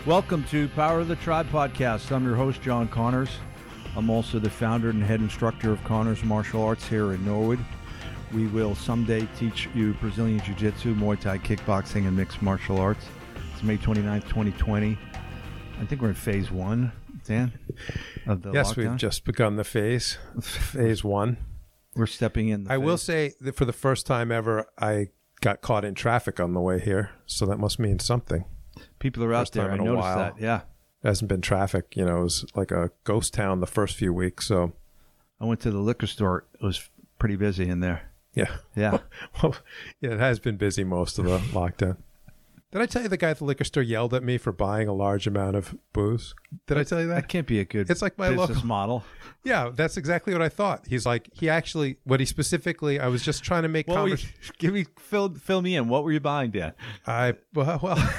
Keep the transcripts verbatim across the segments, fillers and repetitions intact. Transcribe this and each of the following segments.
Welcome to Power of the Tribe podcast. I'm your host, John Connors. I'm also the founder and head instructor of Connors Martial Arts here in Norwood. We will someday teach you Brazilian Jiu-Jitsu, Muay Thai, kickboxing, and mixed martial arts. It's May twenty-ninth, twenty twenty. I think we're in phase one, Dan, of the Yes, lockdown. we've just begun the phase, phase one. We're stepping in the I phase. will say that for the first time ever, I got caught in traffic on the way here, so that must mean something. People are out First there. time I in a noticed while. that, yeah. There hasn't been traffic. You know, it was like a ghost town the first few weeks, so I went to the liquor store. It was pretty busy in there. yeah. Yeah. Well, yeah, it has been busy most of the lockdown. Did I tell you the guy at the liquor store yelled at me for buying a large amount of booze? Did I tell you that? That can't be a good It's like my business local- model. Yeah, that's exactly what I thought. He's like, he actually, what he specifically, I was just trying to make What were you, conversation. give me, fill, fill me in. What were you buying, Dan? I, well, well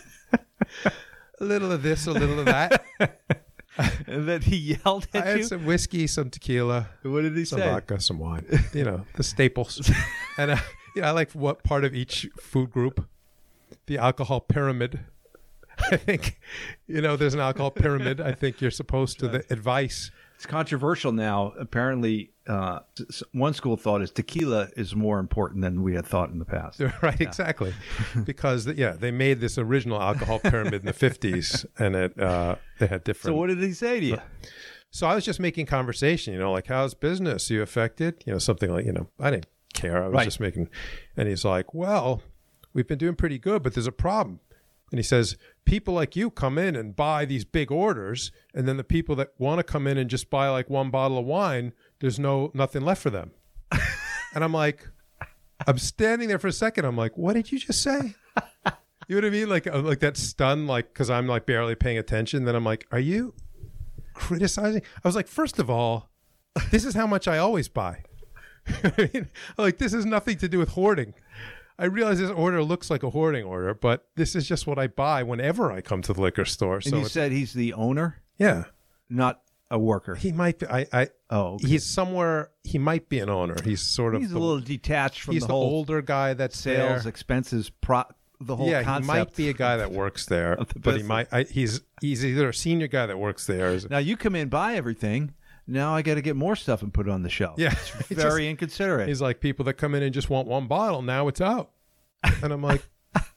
a little of this, a little of that. And then he yelled I at had you? some whiskey, some tequila, What did he some say? vodka, some wine. You know, the staples. And, uh, you know, I like what part of each food group. The alcohol pyramid. I think, you know, there's an alcohol pyramid. I think you're supposed to, the advice. It's controversial now. Apparently, uh, s- one school of thought is tequila is more important than we had thought in the past. Right, exactly. Because, yeah, they made this original alcohol pyramid in the fifties, and it uh, they had different. So what did he say to you? So I was just making conversation, you know, like, how's business? You affected? You know, something like, you know, I didn't care. I was Right. just making, and he's like, well, we've been doing pretty good, but there's a problem. And he says, people like you come in and buy these big orders, and then the people that want to come in and just buy like one bottle of wine, there's no nothing left for them. And I'm like, I'm standing there for a second. I'm like, what did you just say? You know what I mean? Like, I'm like that stunned, like, because I'm like barely paying attention. Then I'm like, are you criticizing? I was like, first of all, this is how much I always buy. I mean, like, this has nothing to do with hoarding. I realize this order looks like a hoarding order, but this is just what I buy whenever I come to the liquor store. And So you it's- said he's the owner, yeah, not a worker. he might be. I, I Oh, okay. he's somewhere. He might be an owner. He's sort of. He's a the, little detached from he's the the whole older guy that's sales, there. expenses, pro, the whole Yeah, concept. he might be a guy that works there, of the but he business. might. I, he's he's either a senior guy that works there. Or, Now you come in, buy everything. Now I got to get more stuff and put it on the shelf. yeah, It's he very just- inconsiderate. He's like people that come in and just want one bottle. Now it's out, and I'm like,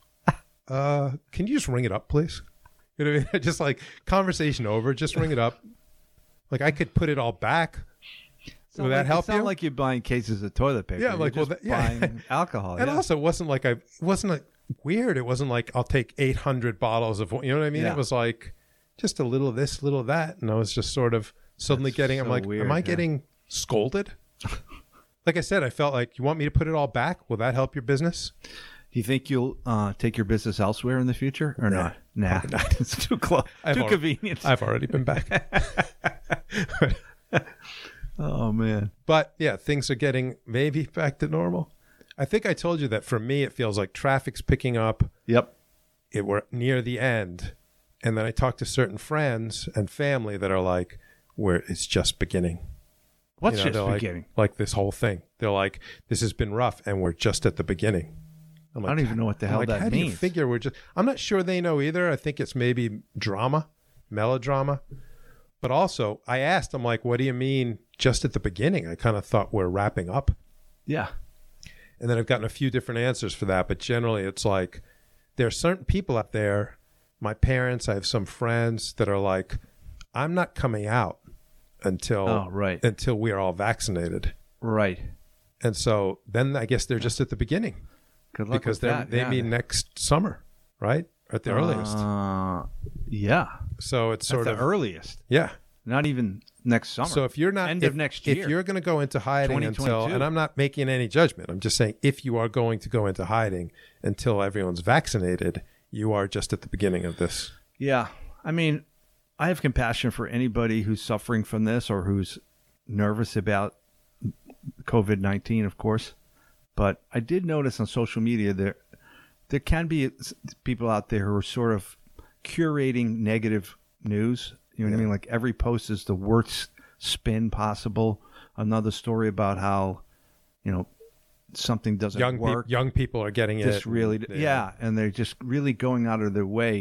uh, can you just ring it up, please? You know what I mean? Just like conversation over. Just ring it up. Like I could put it all back. Sound Will that like, help it sound you? like you're buying cases of toilet paper. Yeah, You're like, well, just that- yeah. buying alcohol. And yeah. also, it wasn't like I. It wasn't like weird. It wasn't like I'll take eight hundred bottles of. You know what I mean? Yeah. It was like just a little of this, little of that, and I was just sort of suddenly That's getting. I'm so like, weird, am I yeah. getting scolded? Like I said, I felt like you want me to put it all back. Will that help your business? Do you think you'll uh, take your business elsewhere in the future or Nah, not? Nah, it's too close, I've too already- convenient. I've already been back. Oh man, But yeah, things are getting maybe back to normal. I think I told you that for me, it feels like traffic's picking up. yep. It we're near the end, and then I talk to certain friends and family that are like, "Where it's just beginning." What's You know, just they're like- beginning? Like, this whole thing. They're like, "This has been rough, and we're just at the beginning." I'm I like, don't even know what the I'm hell like, that how do you means. figure we're just? I'm not sure they know either. I think it's maybe drama, melodrama. But also, I asked, I'm like, "What do you mean just at the beginning?" I kind of thought we're wrapping up. Yeah, And then I've gotten a few different answers for that. But generally, it's like there are certain people out there, my parents, I have some friends that are like, I'm not coming out until Oh, right. until we are all vaccinated. right. And so then I guess they're just at the beginning Good luck because with they that. they yeah. mean next summer, right? At the earliest. Uh, yeah, So it's sort sort the of earliest. yeah. Not even next summer. So if you're not End if, of next if year. you're going to go into hiding until, twenty twenty-two. and I'm not making any judgment, I'm just saying if you are going to go into hiding until everyone's vaccinated, you are just at the beginning of this. Yeah. I mean, I have compassion for anybody who's suffering from this or who's nervous about COVID nineteen, of course. But I did notice on social media there there can be people out there who are sort of curating negative news. You know what I Yeah. mean? Like every post is the worst spin possible. Another story about how, you know, something doesn't Young work. peop young people are getting Just it. really, yeah. and they're just really going out of their way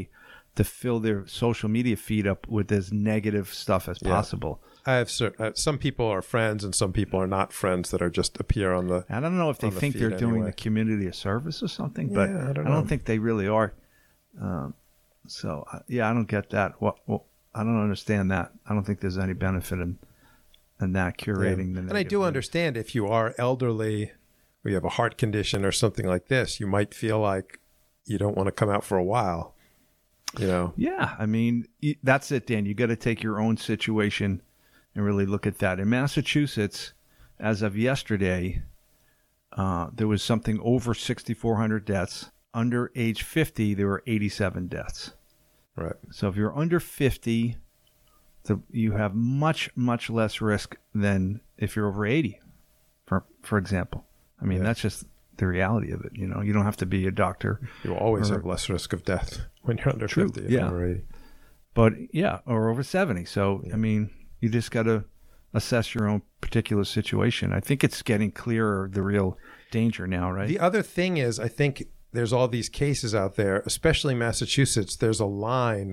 to fill their social media feed up with as negative stuff as Yeah. possible. I have certain, uh, some people are friends and some people are not friends that are just appear on the. I don't know if they on the think they're feed doing anyway. the community a service or something, but Yeah, I don't I don't know. think they really are. Um, so uh, yeah, I don't get that. What? Well, I don't understand that. I don't think there's any benefit in in that curating the. And I negative do news. understand if you are elderly or you have a heart condition or something like this, you might feel like you don't want to come out for a while. You know. Yeah, I mean y- that's it, Dan. You got to take your own situation and really look at that. In Massachusetts, as of yesterday, uh, there was something over sixty-four hundred deaths. Under age fifty, there were eighty-seven deaths. Right. So if you're under fifty, the, you have much, much less risk than if you're over eighty, for for example. I mean, Yeah. that's just the reality of it. You know, you don't have to be a doctor. You always Or- have less risk of death when you're under True, fifty. yeah. Or eighty. But yeah, or over seventy. So, Yeah. I mean, you just got to assess your own particular situation. I think it's getting clearer, the real danger now, right? The other thing is, I think there's all these cases out there, especially Massachusetts. There's a line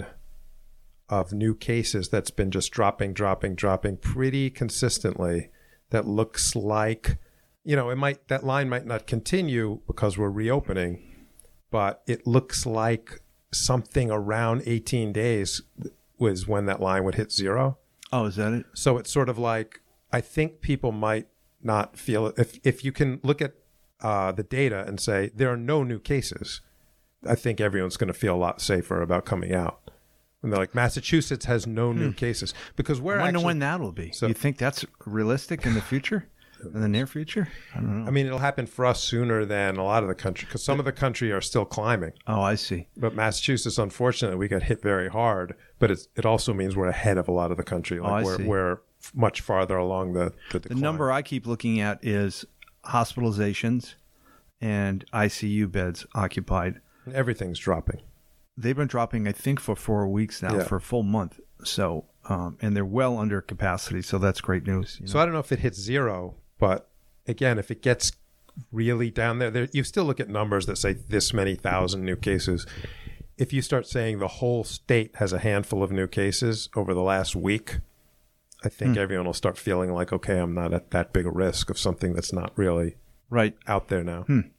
of new cases that's been just dropping, dropping, dropping pretty consistently. That looks like, you know, it might that line might not continue because we're reopening, but it looks like something around eighteen days was when that line would hit zero. oh, is that it? So it's sort of like, I think people might not feel it. If, if you can look at uh, the data and say there are no new cases, I think everyone's going to feel a lot safer about coming out. When they're like, Massachusetts has no new cases. Because we're I wonder actually, when that'll be. So- you think that's realistic in the future? In the near future? I don't know. I mean, it'll happen for us sooner than a lot of the country, because some of the country are still climbing. oh, I see. But Massachusetts, unfortunately, we got hit very hard. But it's, it also means we're ahead of a lot of the country. Like Oh, I we're, see. we're much farther along the, the The decline. number I keep looking at is hospitalizations and I C U beds occupied. Everything's dropping. They've been dropping, I think, for four weeks now, Yeah. for a full month. So, um, and they're well under capacity. So that's great news. you So know? I don't know if it hits zero, but again, if it gets really down there, there, you still look at numbers that say this many thousand new cases. If you start saying the whole state has a handful of new cases over the last week, I think Hmm. everyone will start feeling like, okay, I'm not at that big a risk of something that's not really right. out there now. Hmm.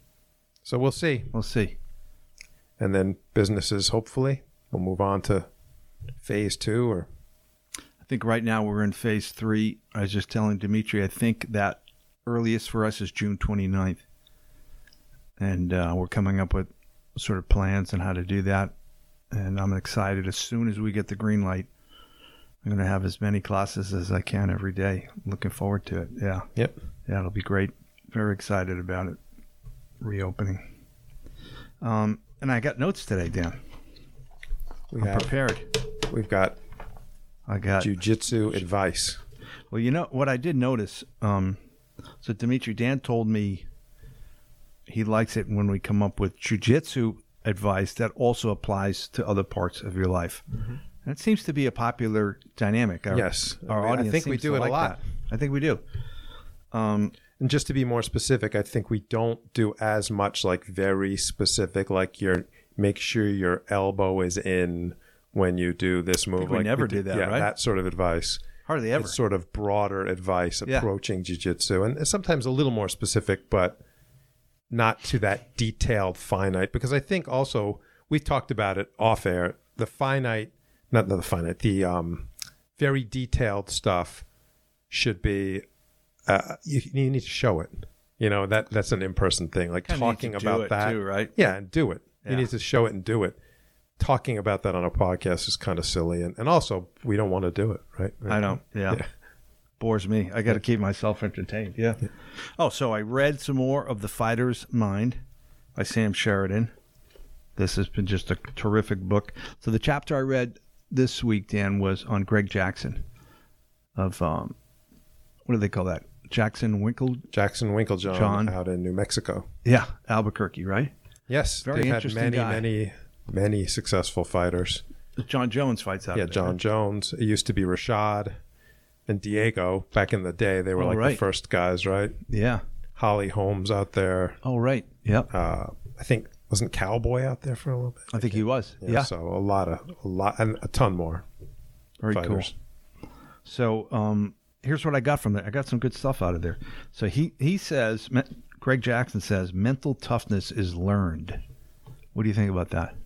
So we'll see. We'll see. And then businesses, hopefully, will move on to phase two or I think right now we're in phase three. I was just telling Dimitri, I think that earliest for us is June twenty-ninth. And uh, we're coming up with sort of plans on how to do that. And I'm excited. As soon as we get the green light, I'm going to have as many classes as I can every day. Looking forward to it. Yeah. Yep. Yeah, it'll be great. Very excited about it. Reopening. Um, and I got notes today, Dan. We I'm have, prepared. we've got I got jiu-jitsu advice. Well, you know what I did notice. Um, so Dimitri, Dan told me he likes it when we come up with jujitsu advice that also applies to other parts of your life. Mm-hmm. And it seems to be a popular dynamic. Our, Yes. our I mean, I audience. think we seems do to it a like lot. that. I think we do. Um, And just to be more specific, I think we don't do as much like very specific, like your make sure your elbow is in when you do this move. think we like never do- do that, yeah, right? that sort of advice. hardly ever. It's sort of broader advice Yeah. approaching jiu-jitsu, and sometimes a little more specific, but not to that detailed finite. Because I think also we've talked about it off air. The finite, not the finite, the um, very detailed stuff should be. Uh, you, you need to show it. You know, that that's an in-person thing. Like Kinda need talking to do about it that. too, right? Yeah, and do it. Yeah. You need to show it and do it. Talking about that on a podcast is kind of silly. And, and also, we don't want to do it, right? I don't. Yeah. Yeah. Bores me. I got to keep myself entertained. Yeah. Oh, so I read some more of The Fighter's Mind by Sam Sheridan. This has been just a terrific book. So the chapter I read this week, Dan, was on Greg Jackson of, um, what do they call that? Jackson Winkle? Jackson Winklejohn John. out in New Mexico. Yeah, Albuquerque, right? Yes, Very they've had interesting many, guy. many, many successful fighters. John Jones fights out Yeah, of there, John right? Jones. It used to be Rashad and Diego back in the day. They were Oh, like right. the first guys, right? Yeah. Holly Holmes out there. Oh, right. Yep. Uh, I think wasn't Cowboy out there for a little bit? I think he was. Yeah. Yeah. So a lot of, a lot, and a ton more Very fighters. cool. So um, here's what I got from there. I got some good stuff out of there. So he, he says, Greg Jackson says, mental toughness is learned. What do you think about that?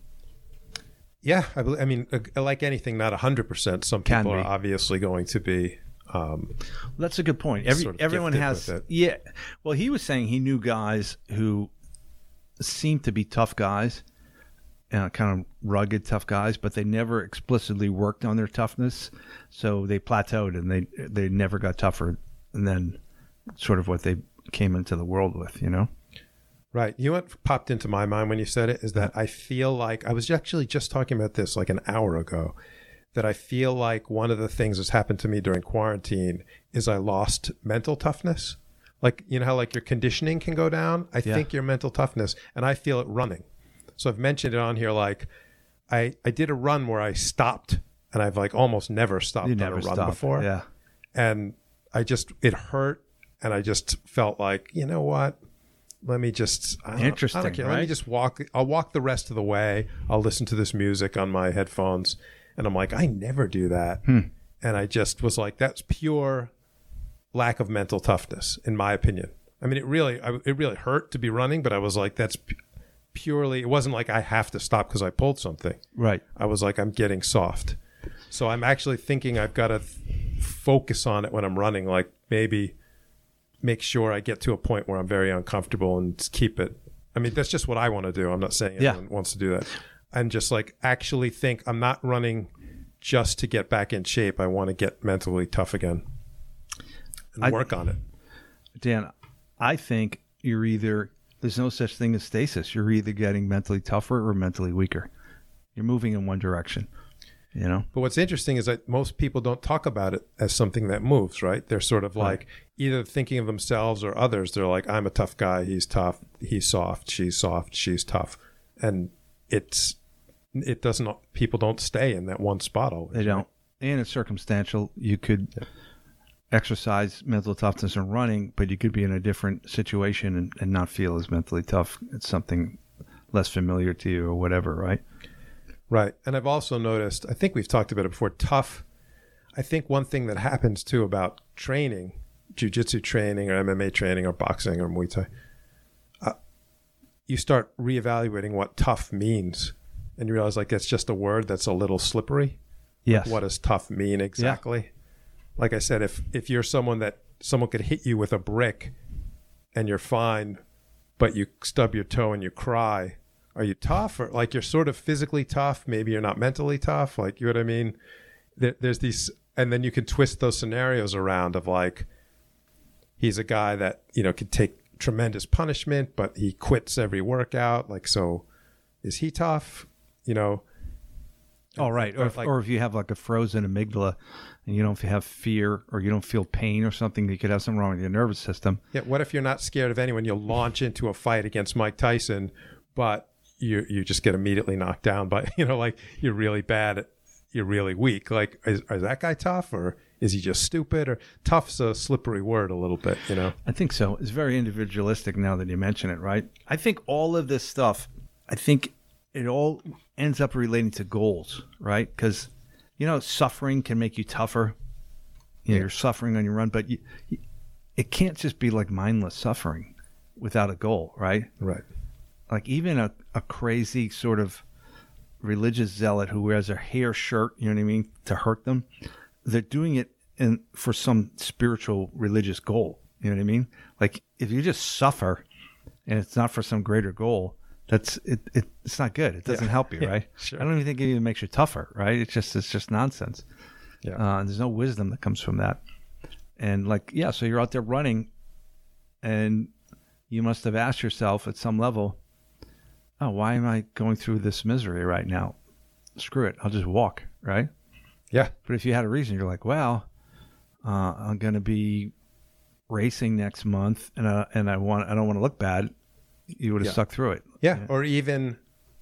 Yeah. I, believe, I mean, uh, like anything, not one hundred percent. Some Can people be. are obviously going to be. Um, Well, that's a good point. Every sort of everyone gifted has, with it. yeah. Well, he was saying he knew guys who seemed to be tough guys, uh, kind of rugged, tough guys, but they never explicitly worked on their toughness, so they plateaued and they they never got tougher. And then, sort of what they came into the world with, you know. Right. You know what popped into my mind when you said it is that I feel like I was actually just talking about this like an hour ago. That I feel like one of the things that's happened to me during quarantine is I lost mental toughness. Like, you know how like your conditioning can go down? I Yeah. think your mental toughness, and I feel it running. So I've mentioned it on here. Like I, I did a run where I stopped and I've like almost never stopped You on never a run stopped. before. Yeah. And I just, it hurt. And I just felt like, you know what? Let me just, I don't, Interesting, I don't care. Let me right? just walk. I'll walk the rest of the way. I'll listen to this music on my headphones. And I'm like, I never do that. Hmm. And I just was like, that's pure lack of mental toughness, in my opinion. I mean, it really, I, it really hurt to be running, but I was like, that's pu- purely, it wasn't like I have to stop because I pulled something. Right. I was like, I'm getting soft. So I'm actually thinking I've got to th- focus on it when I'm running, like maybe make sure I get to a point where I'm very uncomfortable and just keep it. I mean, that's just what I want to do. I'm not saying Yeah. everyone wants to do that. And just like actually think I'm not running just to get back in shape. I want to get mentally tough again and I- work on it. Dan, I think you're either, there's no such thing as stasis. You're either getting mentally tougher or mentally weaker. You're moving in one direction, you know? But what's interesting is that most people don't talk about it as something that moves, right? They're sort of like either thinking of themselves or others. They're like, I'm a tough guy. He's tough. He's soft. She's soft. She's tough. And it's, it doesn't, people don't stay in that one spot always. They don't. And it's circumstantial. You could Yeah. exercise mental toughness in running, but you could be in a different situation and, and not feel as mentally tough. It's something less familiar to you or whatever, right? Right. And I've also noticed, I think we've talked about it before, tough. I think one thing that happens too about training, jiu-jitsu training or M M A training or boxing or Muay Thai, uh, you start reevaluating what tough means. And you realize like that's just a word that's a little slippery. Yes. What does tough mean exactly? Like I said, if if you're someone that someone could hit you with a brick and you're fine, but you stub your toe and you cry, are you tough? Or like you're sort of physically tough, maybe you're not mentally tough. Like, you know what I mean? There, there's these, and then you can twist those scenarios around of like, he's a guy that, you know, could take tremendous punishment, but he quits every workout. Like, so is he tough? You know? Oh, right. Or if, like- or if you have like a frozen amygdala and you don't have fear or you don't feel pain or something, you could have something wrong with your nervous system. Yeah. What if you're not scared of anyone? You'll launch into a fight against Mike Tyson, but you you just get immediately knocked down by, you know, like you're really bad at, you're really weak. Like, is, is that guy tough or is he just stupid? Or tough's a slippery word a little bit, you know? I think so. It's very individualistic now that you mention it, right? I think all of this stuff, I think it all ends up relating to goals, right? Because, you know, suffering can make you tougher. You know, Yeah. you're suffering on your run, but you, you, it can't just be like mindless suffering without a goal, right? Right. Like even a, a crazy sort of religious zealot who wears a hair shirt, you know what I mean, to hurt them, they're doing it in for some spiritual religious goal. You know what I mean? Like if you just suffer and it's not for some greater goal, that's it, it it's not good. It doesn't Yeah. help you, Yeah, right? sure. I don't even think it even makes you tougher, right? It's just it's just nonsense. Yeah. Uh, and there's no wisdom that comes from that. And like, yeah, so you're out there running and you must have asked yourself at some level, oh, why am I going through this misery right now? Screw it. I'll just walk, right? Yeah. But if you had a reason, you're like, well, uh, I'm going to be racing next month and I, and I want, I don't want to look bad. You would have Yeah. stuck through it. Yeah. Or even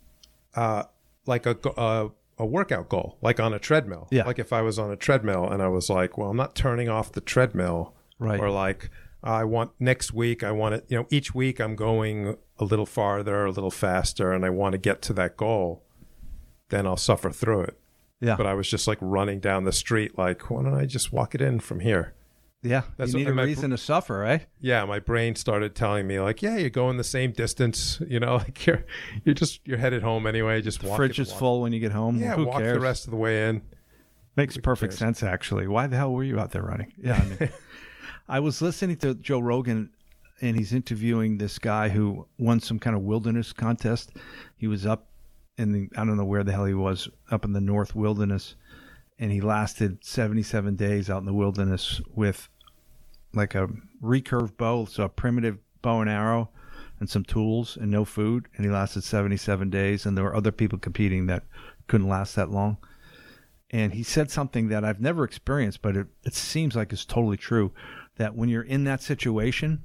uh, like a, go- a, a workout goal, like on a treadmill. Yeah. Like if I was on a treadmill and I was like, well, I'm not turning off the treadmill. Right. Or like, I want next week, I want it, you know, each week I'm going a little farther, a little faster, and I want to get to that goal, then I'll suffer through it. Yeah. But I was just like running down the street, like, why don't I just walk it in from here? Yeah. That's you need what- a my- reason to suffer, right? Yeah, my brain started telling me like, yeah, you're going the same distance, you know, like you're you're just you're headed home anyway. Just The walk fridge it, is walk- full when you get home. Yeah, Who walk cares? the rest of the way in. Makes Who perfect cares? sense, actually. Why the hell were you out there running? Yeah. I, mean, I was listening to Joe Rogan, and he's interviewing this guy who won some kind of wilderness contest. He was up in the, I don't know where the hell he was, up in the North Wilderness, and he lasted seventy-seven days out in the wilderness with like a recurve bow, so a primitive bow and arrow and some tools and no food. And he lasted seventy-seven days, and there were other people competing that couldn't last that long. And he said something that I've never experienced, but it, it seems like it's totally true, that when you're in that situation,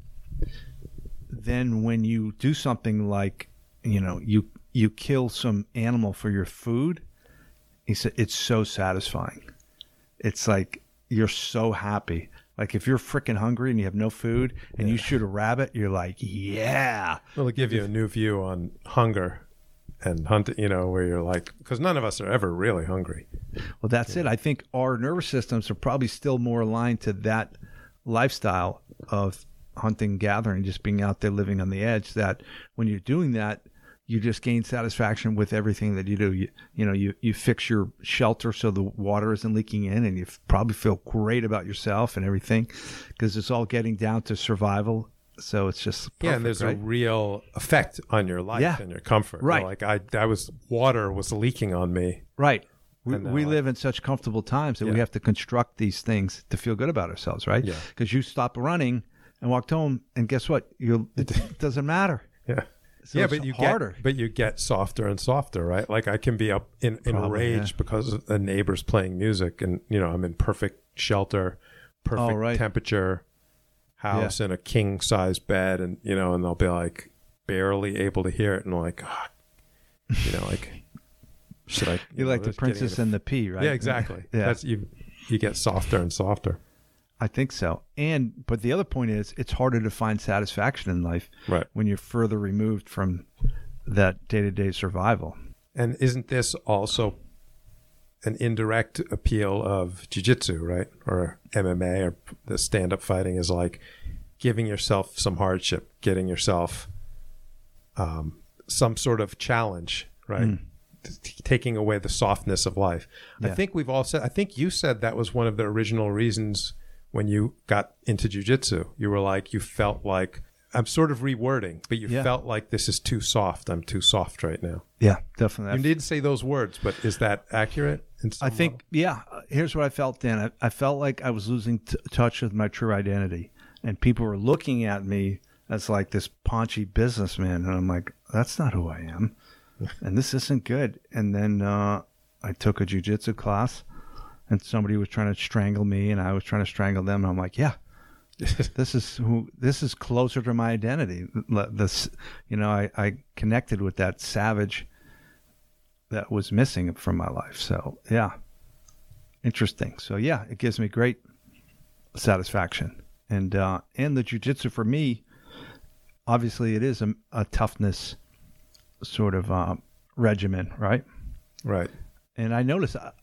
then when you do something like, you know, you you kill some animal for your food, he said it's so satisfying. It's like you're so happy. Like if you're freaking hungry and you have no food and you shoot a rabbit, you're like, yeah. Well, it'll give you a new view on hunger and hunting, you know, where you're like, because none of us are ever really hungry. Well, that's it. I think our nervous systems are probably still more aligned to that lifestyle of hunting, gathering, just being out there living on the edge, that when you're doing that, you just gain satisfaction with everything that you do. You, you know, you, you fix your shelter so the water isn't leaking in, and you f- probably feel great about yourself and everything, because it's all getting down to survival. So it's just perfect, Yeah, and there's right? a real effect on your life Yeah. and your comfort. Right. Like I, that was water was leaking on me. Right. We, And, uh, we live in such comfortable times that we yeah. have to construct these things to feel good about ourselves, right? Yeah. Because you stop running and walked home, and guess what? You it doesn't matter. Yeah. So yeah, it's but you harder. get, but you get softer and softer, right? Like I can be up in, in Probably, rage yeah. because a neighbor's playing music, and you know I'm in perfect shelter, perfect Oh, right. temperature, house, in a king size bed, and you know, and they'll be like barely able to hear it, and like, ah, you know, like should I? You're know, like the just getting princess into- and the pea, right? Yeah, exactly. Yeah. That's you. You get softer and softer. I think so. And but the other point is, it's harder to find satisfaction in life Right. when you're further removed from that day-to-day survival. And isn't this also an indirect appeal of jiu-jitsu, right? Or M M A, or the stand-up fighting is like giving yourself some hardship, getting yourself um, some sort of challenge, right? Mm. T- taking away the softness of life. I Yeah. think we've all said, I think you said that was one of the original reasons when you got into jiu-jitsu. You were like, you felt like, I'm sort of rewording, but you Yeah. felt like this is too soft. I'm too soft right now. Yeah, definitely. You didn't say those words, but is that accurate? In some I think, yeah, here's what I felt, Dan. I, I felt like I was losing t- touch with my true identity. And people were looking at me as like this paunchy businessman. And I'm like, that's not who I am. And this isn't good. And then uh, I took a jiu-jitsu class, and somebody was trying to strangle me, and I was trying to strangle them. And I'm like, yeah, this is who. This is closer to my identity. L- This, you know, I, I connected with that savage that was missing from my life. So yeah, interesting. So yeah, it gives me great satisfaction. And uh, and the jiu-jitsu for me, obviously, it is a, a toughness sort of uh, regimen, right? right. And I noticed. Uh,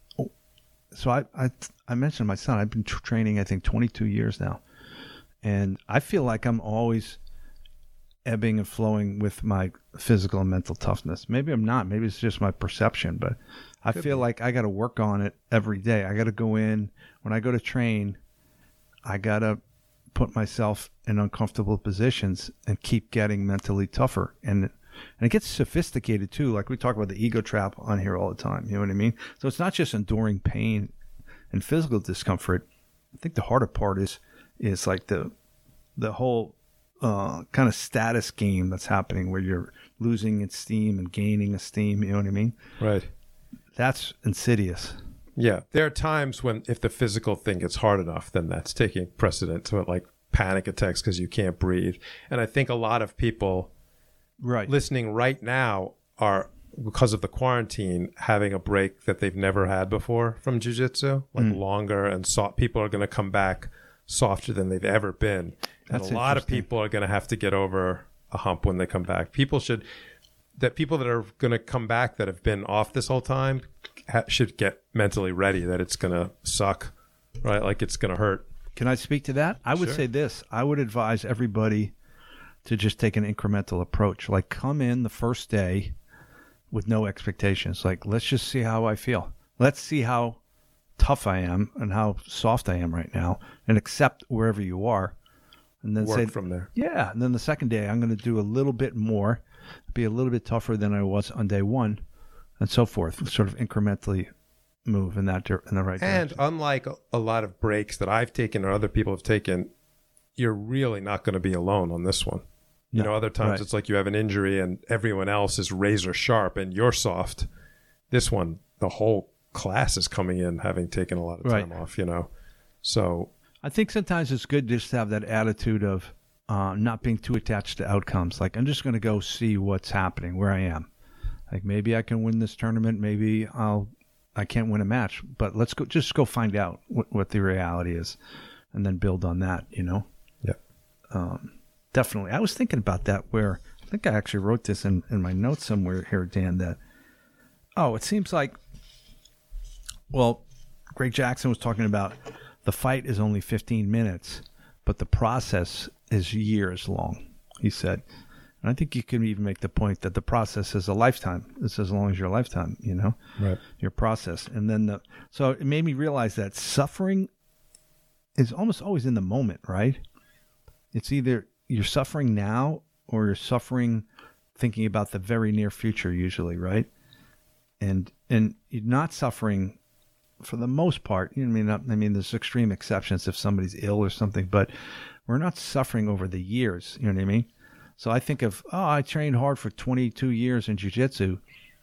so I, I I mentioned my son. I've been t- training, I think, twenty-two years now, and I feel like I'm always ebbing and flowing with my physical and mental toughness. Maybe I'm not. Maybe it's just my perception, but I Could feel be. like I got to work on it every day. I got to go in when I go to train. I got to put myself in uncomfortable positions and keep getting mentally tougher. And and it gets sophisticated too. Like we talk about the ego trap on here all the time. You know what I mean? So it's not just enduring pain and physical discomfort. I think the harder part is is like the the whole uh, kind of status game that's happening where you're losing esteem and gaining esteem. You know what I mean? Right. That's insidious. Yeah. There are times when if the physical thing gets hard enough, then that's taking precedent to it, like panic attacks because you can't breathe. And I think a lot of people Right. listening right now are, because of the quarantine, having a break that they've never had before from jiu-jitsu, like Mm. longer, and so- people are going to come back softer than they've ever been. And That's a lot of interesting. people are going to have to get over a hump when they come back. People should, that people that are going to come back that have been off this whole time ha- should get mentally ready that it's going to suck, right? Like it's going to hurt. Can I speak to that? I would Sure. say this. I would advise everybody to just take an incremental approach. Like come in the first day with no expectations. Like, let's just see how I feel. Let's see how tough I am and how soft I am right now, and accept wherever you are. And then Work say, from there. yeah. And then the second day, I'm going to do a little bit more, be a little bit tougher than I was on day one, and so forth. Sort of incrementally move in that dir- in the right And direction. unlike a, a lot of breaks that I've taken or other people have taken, you're really not going to be alone on this one. You No, know, other times right. it's like you have an injury and everyone else is razor sharp and you're soft. This one, the whole class is coming in having taken a lot of time Right. off, you know. So I think sometimes it's good just to have that attitude of uh, not being too attached to outcomes. Like, I'm just going to go see what's happening, where I am. Like, maybe I can win this tournament. Maybe I'll, I can't win a match. But let's go, just go find out what, what the reality is, and then build on that. You know. yeah. Um, definitely. I was thinking about that. Where I think I actually wrote this in, in my notes somewhere here, Dan. That oh, it seems like. Well, Greg Jackson was talking about the fight is only fifteen minutes, but the process is years long, he said. And I think you can even make the point that the process is a lifetime. It's as long as your lifetime, you know, Right. your process. And then the, so it made me realize that suffering is almost always in the moment, right? It's either you're suffering now or you're suffering thinking about the very near future usually, right? And, and you're not suffering for the most part. You know what I mean? Not, I mean, there's extreme exceptions if somebody's ill or something, but we're not suffering over the years. You know what I mean? So I think of, oh, I trained hard for twenty-two years in jiu-jitsu.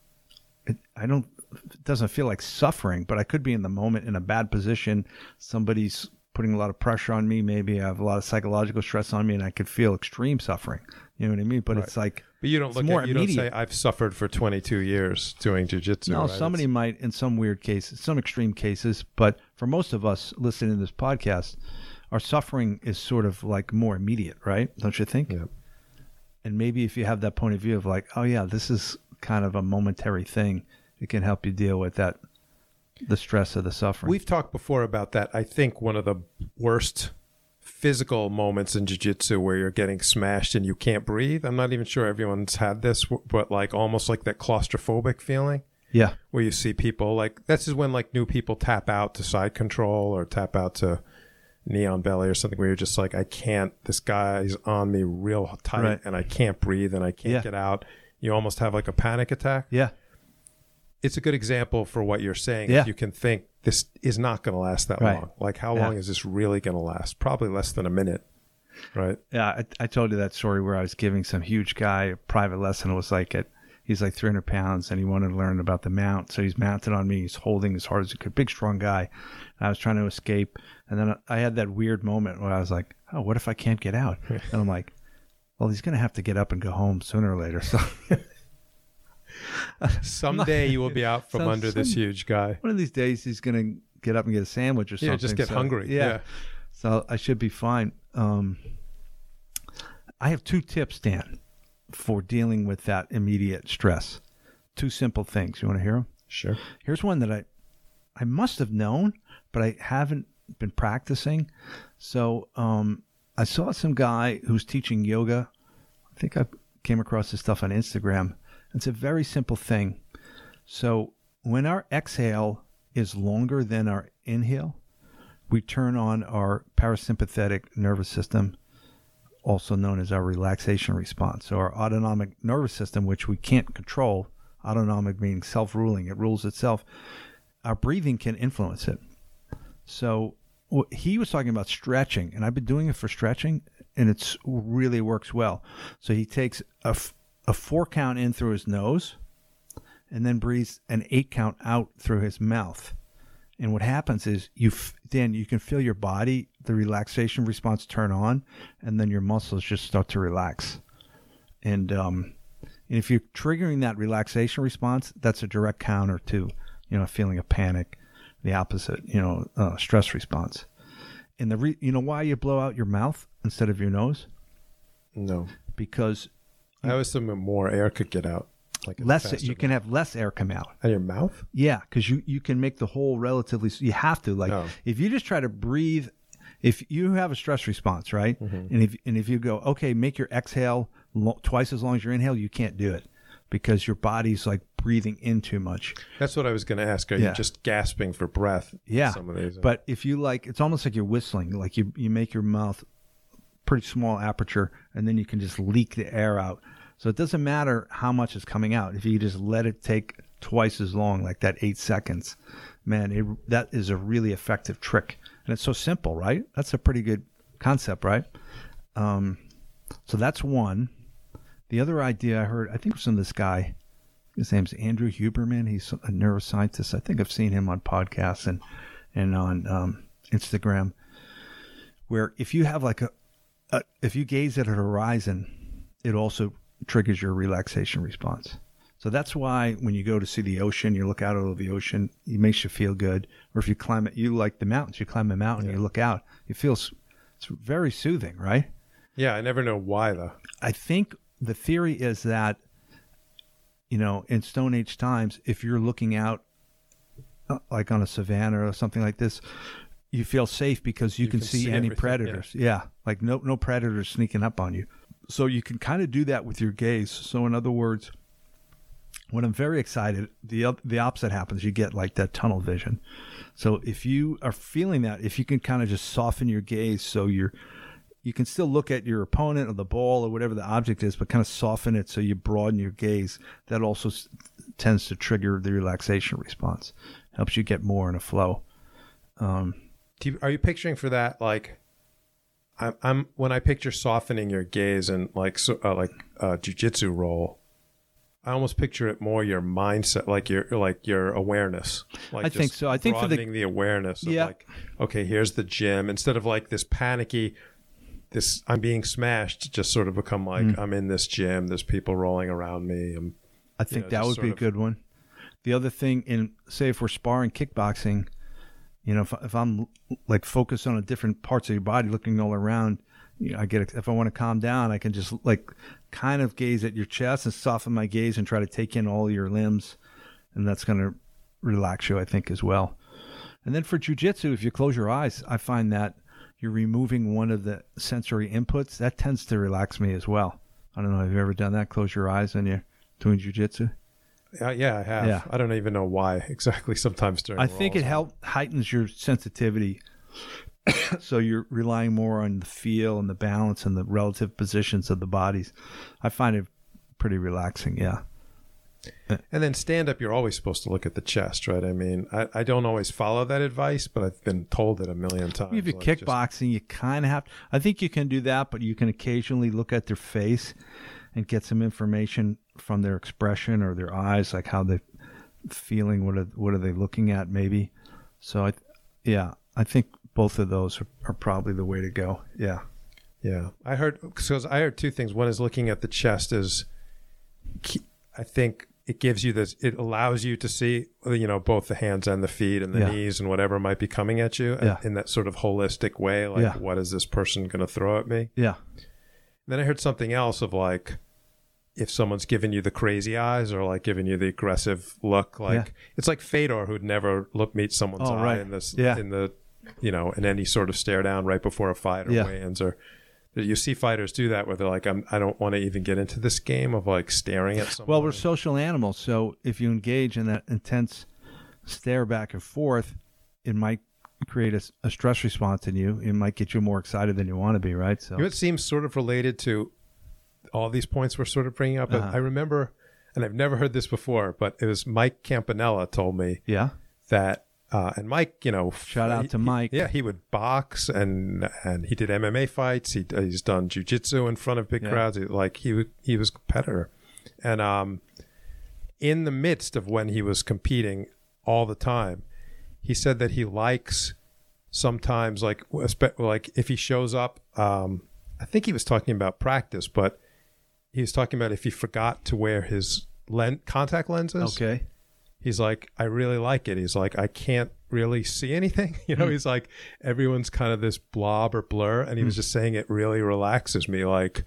It, I don't, it doesn't feel like suffering, but I could be in the moment in a bad position. Somebody's putting a lot of pressure on me. Maybe I have a lot of psychological stress on me and I could feel extreme suffering. You know what I mean? But Right. it's like, But you don't it's look more at, you don't immediate. say, I've suffered for twenty-two years doing jiu-jitsu. no, right? somebody It's- might in some weird cases, some extreme cases, but for most of us listening to this podcast, our suffering is sort of like more immediate, right? Don't you think? Yeah. And maybe if you have that point of view of like, oh yeah, this is kind of a momentary thing, it can help you deal with that, the stress of the suffering. We've talked before about that. I think one of the worst physical moments in jiu-jitsu where you're getting smashed and you can't breathe. I'm not even sure everyone's had this, but like almost like that claustrophobic feeling yeah. where you see people like, this is when like new people tap out to side control or tap out to neon belly or something where you're just like, I can't, this guy's on me real tight Right. and I can't breathe and I can't Yeah. get out. You almost have like a panic attack. Yeah. It's a good example for what you're saying. Yeah. If you can think this is not going to last that Right. long. Like how Yeah. long is this really going to last? Probably less than a minute. Right. Yeah. I, I told you that story where I was giving some huge guy a private lesson. It was like at, he's like three hundred pounds and he wanted to learn about the mount. So he's mounted on me. He's holding as hard as he could. Big, strong guy. And I was trying to escape. And then I had that weird moment where I was like, oh, what if I can't get out? And I'm like, well, he's going to have to get up and go home sooner or later. So Someday you will be out from Some- under this some- huge guy. one of these days he's going to get up and get a sandwich or something. Yeah, just get So, hungry. Yeah. Yeah. So I should be fine. Um, I have two tips, Dan, for dealing with that immediate stress. Two simple things. You want to hear them? Sure. Here's one that I, I must have known, but I haven't been practicing. So um, I saw some guy who's teaching yoga. I think I came across this stuff on Instagram. It's a very simple thing. So when our exhale is longer than our inhale, we turn on our parasympathetic nervous system, also known as our relaxation response. So our autonomic nervous system, which we can't control, autonomic meaning self-ruling, it rules itself, our breathing can influence it. So wh- he was talking about stretching, and I've been doing it for stretching, and it really works well. So he takes a, f- a four count in through his nose and then breathes an eight count out through his mouth. And what happens is, you, f- Dan, you can feel your body, the relaxation response turn on, and then your muscles just start to relax. And um, if you're triggering that relaxation response, that's a direct counter to, you know, a feeling of panic, the opposite, you know, uh, stress response. And the re- you know why you blow out your mouth instead of your nose? No. Because I always thought more air could get out. Like less, you can have less air come out. Out of your mouth? Yeah, because you, you can make the hole relatively, you have to. Like, oh. if you just try to breathe, if you have a stress response, right? Mm-hmm. And if and if you go, okay, make your exhale lo- twice as long as your inhale, you can't do it because your body's like breathing in too much. That's what I was going to ask. Are yeah. you just gasping for breath? Yeah. Some of these? But if you like, it's almost like you're whistling. Like you, you make your mouth pretty small aperture, and then you can just leak the air out. So it doesn't matter how much is coming out. If you just let it take twice as long, like that eight seconds, man, it, that is a really effective trick. And it's so simple, right? That's a pretty good concept, right? Um, so that's one. The other idea I heard, I think it was from this guy. His name's Andrew Huberman. He's a neuroscientist. I think I've seen him on podcasts and, and on um, Instagram, where if you have like a, a, if you gaze at a horizon, it also triggers your relaxation response. So that's why when you go to see the ocean, you look out over the ocean, it makes you feel good. Or if you climb it, you like the mountains, you climb a mountain, yeah. you look out, it feels, it's very soothing, right? Yeah, I never know why though. I think the theory is that, you know, in Stone Age times, if you're looking out uh, like on a savanna or something like this, you feel safe because you, you can, can see, see any predators. Yeah. yeah, like no no predators sneaking up on you. So you can kind of do that with your gaze. So in other words, when I'm very excited, the the opposite happens. You get like that tunnel vision. So if you are feeling that, if you can kind of just soften your gaze so you're, you can still look at your opponent or the ball or whatever the object is, but kind of soften it so you broaden your gaze. That also s- tends to trigger the relaxation response. Helps you get more in a flow. Um, Do you, are you picturing for that like? I'm, I'm when I picture softening your gaze and like so, uh, like uh, jiu-jitsu roll, I almost picture it more your mindset, like your like your awareness. Like I think so. I think for the, the awareness of yeah. like, okay, here's the gym. Instead of like this panicky, this I'm being smashed, just sort of become like mm. I'm in this gym. There's people rolling around me. I'm, I think you know, that would be a good one. The other thing, in say if we're sparring kickboxing. You know, if, if I'm like focused on a different parts of your body, looking all around, you know, I get, if I want to calm down, I can just like kind of gaze at your chest and soften my gaze and try to take in all your limbs. And that's going to relax you, I think, as well. And then for jiu-jitsu, if you close your eyes, I find that you're removing one of the sensory inputs. That tends to relax me as well. I don't know. Have you ever done that? Close your eyes when you're doing jiu-jitsu? Uh, yeah, I have. Yeah. I don't even know why exactly sometimes during I think it help heightens your sensitivity. So you're relying more on the feel and the balance and the relative positions of the bodies. I find it pretty relaxing, yeah. And then stand up, you're always supposed to look at the chest, right? I mean, I, I don't always follow that advice, but I've been told it a million times. If you're like kickboxing, just... you kind of have to, I think you can do that, but you can occasionally look at their face and get some information from their expression or their eyes, like how they're feeling, what are, what are they looking at maybe. So, I, yeah, I think both of those are, are probably the way to go. Yeah. Yeah. I heard, because I heard two things. One is looking at the chest is, I think it gives you this, it allows you to see, you know, both the hands and the feet and the yeah. knees and whatever might be coming at you yeah. in that sort of holistic way. Like, yeah. what is this person going to throw at me? Yeah. Then I heard something else of like, if someone's giving you the crazy eyes or like giving you the aggressive look, like yeah. it's like Fedor who'd never look meet someone's oh, eye right. in this, yeah. in the, you know, in any sort of stare down right before a fight or yeah. weigh-ins, or you see fighters do that where they're like, I'm, I don't want to even get into this game of like staring at someone. Well, we're social animals, so if you engage in that intense stare back and forth, it might create a, a stress response in you. It might get you more excited than you want to be, right? So you know, it seems sort of related to all these points we're sort of bringing up. Uh-huh. I remember, and I've never heard this before, but it was Mike Campanella told me yeah. that, uh, and Mike, you know, shout out he, to Mike. He, yeah, he would box and and he did M M A fights. He he's done jiu-jitsu in front of big yeah. crowds. He, like he he was a competitor, and um, in the midst of when he was competing all the time, he said that he likes sometimes like like if he shows up. Um, I think he was talking about practice, but he was talking about if he forgot to wear his len- contact lenses. Okay. He's like, I really like it. He's like, I can't really see anything. You know, mm. he's like, everyone's kind of this blob or blur. And he mm. was just saying it really relaxes me. Like,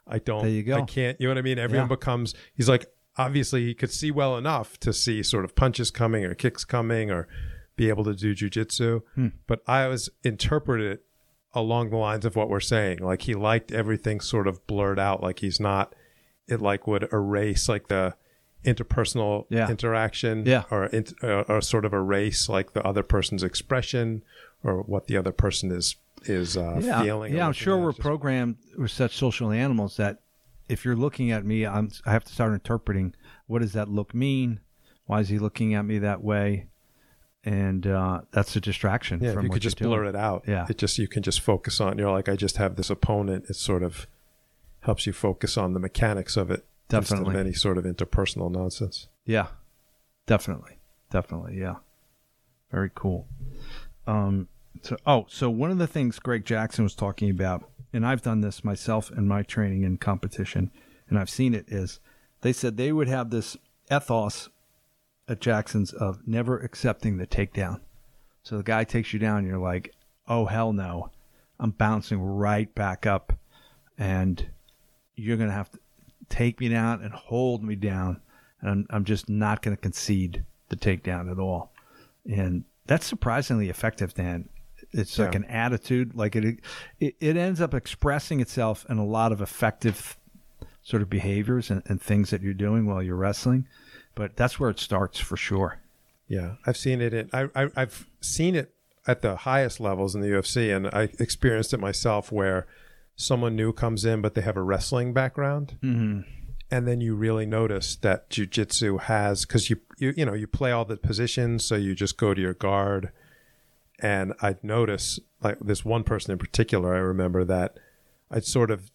I don't, There you go. I can't, you know what I mean? Everyone Yeah. becomes, he's like, obviously he could see well enough to see sort of punches coming or kicks coming or be able to do jujitsu. Hmm. But I was interpreted it along the lines of what we're saying. Like he liked everything sort of blurred out. Like he's not, it like would erase like the interpersonal Yeah. interaction Yeah. or, int- uh, or sort of erase like the other person's expression or what the other person is, is uh, yeah, feeling. or yeah. I'm looking sure at. we're Just- programmed. We're such social animals that if you're looking at me, I'm. I have to start interpreting. What does that look mean? Why is he looking at me that way? And uh, that's a distraction. Yeah, from if you what could just you're doing. blur it out. Yeah. It just, you can just focus on, you're like, I just have this opponent. It sort of helps you focus on the mechanics of it. Definitely. Instead of any sort of interpersonal nonsense. Yeah, definitely, definitely. Yeah, very cool. Um, so, oh, so one of the things Greg Jackson was talking about, and I've done this myself in my training and competition, and I've seen it, is they said they would have this ethos at Jackson's of never accepting the takedown. So the guy takes you down, you're like, oh, hell no. I'm bouncing right back up, and you're going to have to take me down and hold me down, and I'm, I'm just not going to concede the takedown at all. And that's surprisingly effective, Dan. It's like Yeah. an attitude, like it, it it ends up expressing itself in a lot of effective sort of behaviors and, and things that you're doing while you're wrestling. But that's where it starts for sure. Yeah, I've seen it in, I, I, I've seen it at the highest levels in the U F C, and I experienced it myself where someone new comes in, but they have a wrestling background. Mm-hmm. And then you really notice that jiu-jitsu has, because you, you you know you play all the positions, so you just go to your guard. And I'd notice, like this one person in particular, I remember that I'd sort of